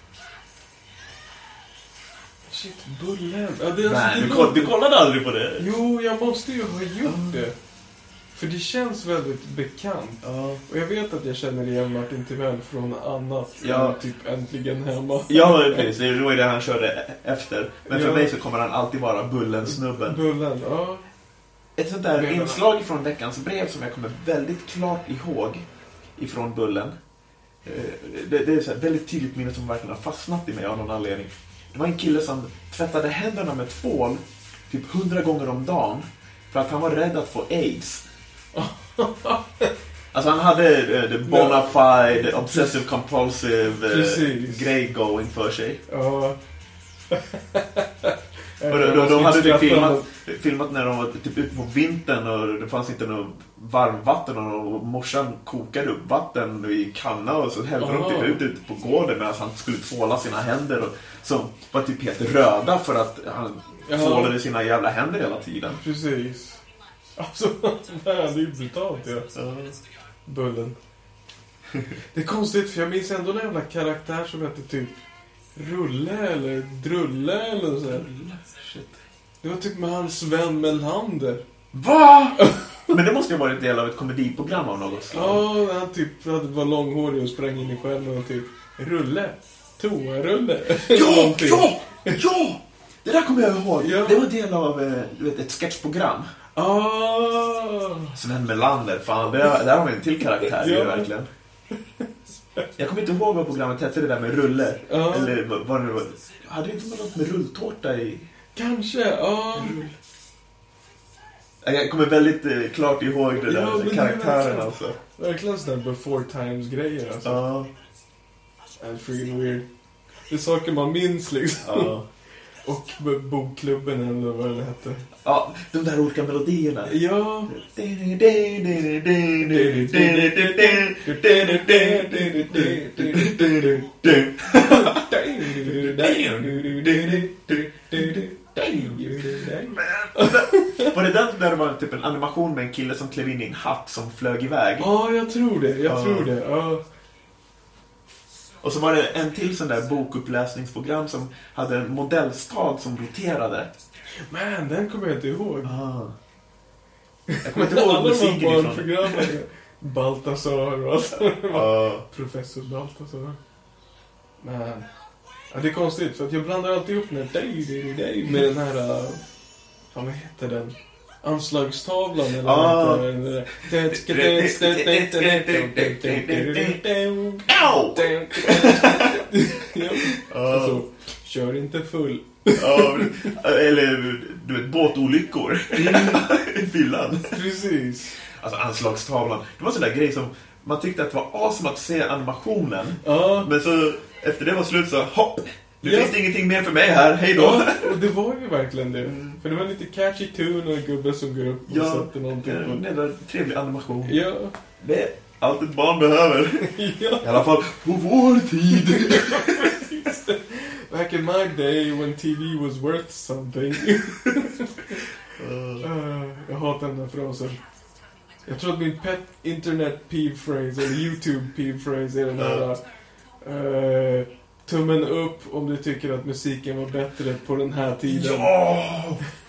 Shit, Bullen. Ja, det, Nej, alltså, det du, låter... koll, du kollade aldrig på det. Jo, jag måste ju ha gjort det. För det känns väldigt bekant. Ja. Och jag vet att jag känner igen Martin Timell från annat. Ja. Typ Äntligen hemma. Ja, precis. Det var ju det han körde efter. Men för Ja. mig så kommer han alltid vara Bullen-snubben. Bullen, ja. Ett sånt där Men- inslag från veckans brev som jag kommer väldigt klart ihåg ifrån Bullen. Eh, Det, det är så här väldigt tydligt minne som verkligen har fastnat i mig av någon anledning. Det var en kille som tvättade händerna med tvål typ hundra gånger om dagen för att han var rädd att få AIDS. Alltså han hade uh, the bona fide, obsessive compulsive uh, grej going för sig. Ja. Och då, då, de hade typ filmat, filmat när de var typ ute på vintern och det fanns inte något varmvatten och morsan kokade upp vatten i kanna och så hällde de typ ut ute på gården medan han skulle tvåla sina händer och som var typ helt röda för att han tvålade sina jävla händer hela tiden. Precis. Alltså, det är ju brutalt, ja. Bullen. Det är konstigt för jag minns ändå en jävla karaktär som heter typ Rulle eller Drulle eller så här. Shit. Det var typ med hans vän Melander. Va? Men det måste ju vara en del av ett komediprogram av något slag. Ja, han typ hade var långhårig och sprang in i skärmen och typ Rulle. Toa-rulle. Ja, ja, ja! Det där kommer jag ihåg. Ja. Det var del av eh, du vet, ett sketchprogram. Ah. Sven Melander, fan, det, där har vi en till karaktär Ja. ju, verkligen. Jag kommer inte ihåg vad programmet hette, det där med rulle. Ja. Eller vad vad det nu var. Hade det inte något med rulltårta i? Kanske, ja. Jag kommer väldigt eh, klart ihåg det där Ja, men det är karaktären verkligen- alltså. Verkligen sådana before times grejer alltså. Ja. Det är freaking weird. Det är saker man minns liksom. Ja. Och b- bokklubben eller vad det hette. Ja, de där olika melodierna. Ja. Var det den där det var typ en animation med en kille som klev in i en hatt som flög iväg? Ja, jag tror det. Jag Ja. tror det. Ja. Och så var det en till sån där bokuppläsningsprogram som hade en modellstad som roterade. Men den kommer jag inte ihåg. Ah. Jag kommer inte ihåg Alla de musiken här ifrån. barnprogrammen. Baltasar och allt. Ja. Professor Baltasar. Men ja, det är konstigt för att jag blandar alltid ihop den här med den här uh, vad heter den? Anslagstavlan eller Ah. vad heter den? Au! Ja. Alltså, kör inte full. Ja, eller du vet, båtolyckor i fyllan. Precis. Alltså anslagstavlan. Det var en sån där grej som man tyckte att det var awesome att se animationen. Ja. Men så efter det var slut så hopp. Nu Ja. finns det ingenting mer för mig här. Hej då. Ja, och det var ju verkligen det. För det var lite catchy tune och en gubbe som går upp och Ja, sätter någonting en på. jävla trevlig animation. Ja. Det är allt ett barn behöver. Ja. I alla fall på vår tid. Back in my day when T V was worth something. uh, jag hatar den där frasen. Jag tror att min pet internet peeve phrase eller YouTube peeve phrase är den här uh, tummen upp om du tycker att musiken var bättre på den här tiden. Ja!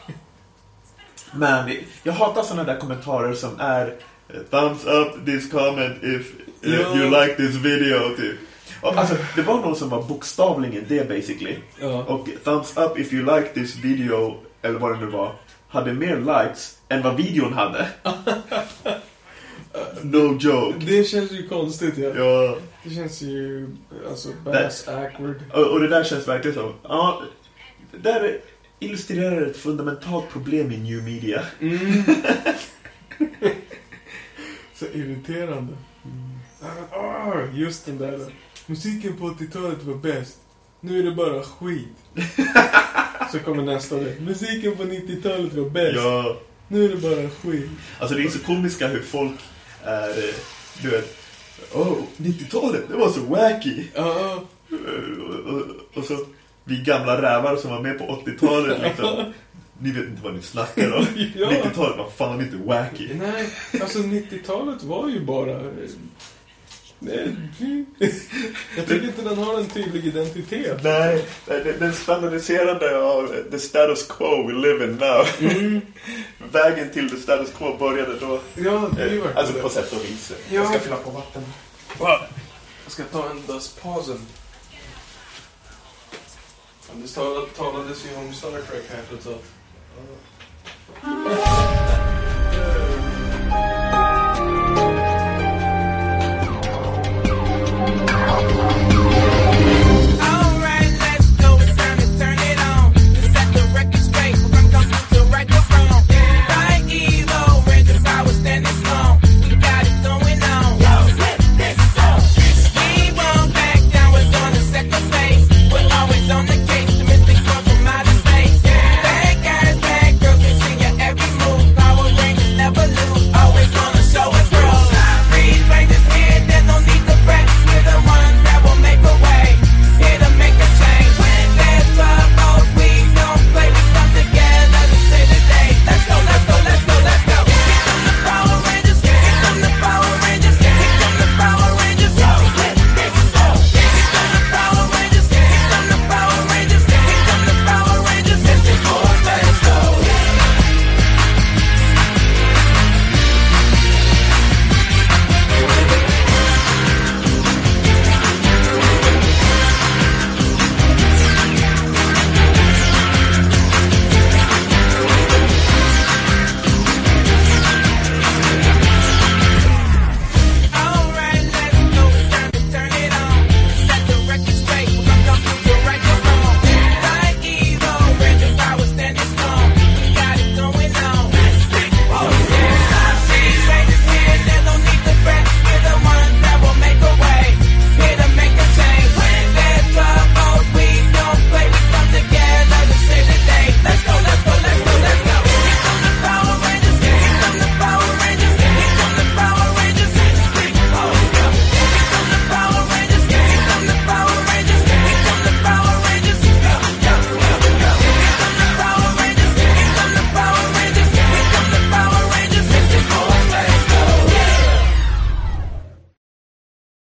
Men jag hatar såna där kommentarer som är thumbs up this comment if uh, Ja. you like this video typ. Och, alltså, det var någon som var bokstavligen det basically. Ja. Och thumbs up if you like this video, eller vad det nu var, hade mer likes än vad videon hade. No joke. Det känns ju konstigt, ja. Ja. Det känns ju alltså bass awkward. Och, och det där känns verkligen så. Ja, det där illustrerar ett fundamentalt problem i new media. Mm. Så irriterande. Mm. Ah, just den där. Musiken på åttiotalet var bäst. Nu är det bara skit. Så kommer nästa det. Musiken på nittiotalet var bäst. Ja. Nu är det bara skit. Alltså det är så komiska hur folk är, eh, du vet, oh, nittiotalet, det var så wacky. Ja. Och, och, och så vi gamla rävar som var med på åttiotalet liksom. Ni vet inte vad ni snackar om. Ja. nittiotalet var fan inte wacky. Nej, alltså nittiotalet var ju bara... Nej. Jag tycker inte den har en tydlig identitet. Nej, den standardiserande av the status quo we live in now. Mm. Vägen till the status quo började då. Ja, det är ju verkligen alltså på sätt och vis. Ja. Jag ska fylla på vatten. Wow. Jag ska ta en dödspausen. Det talades ju om Star Trek här för ett tag.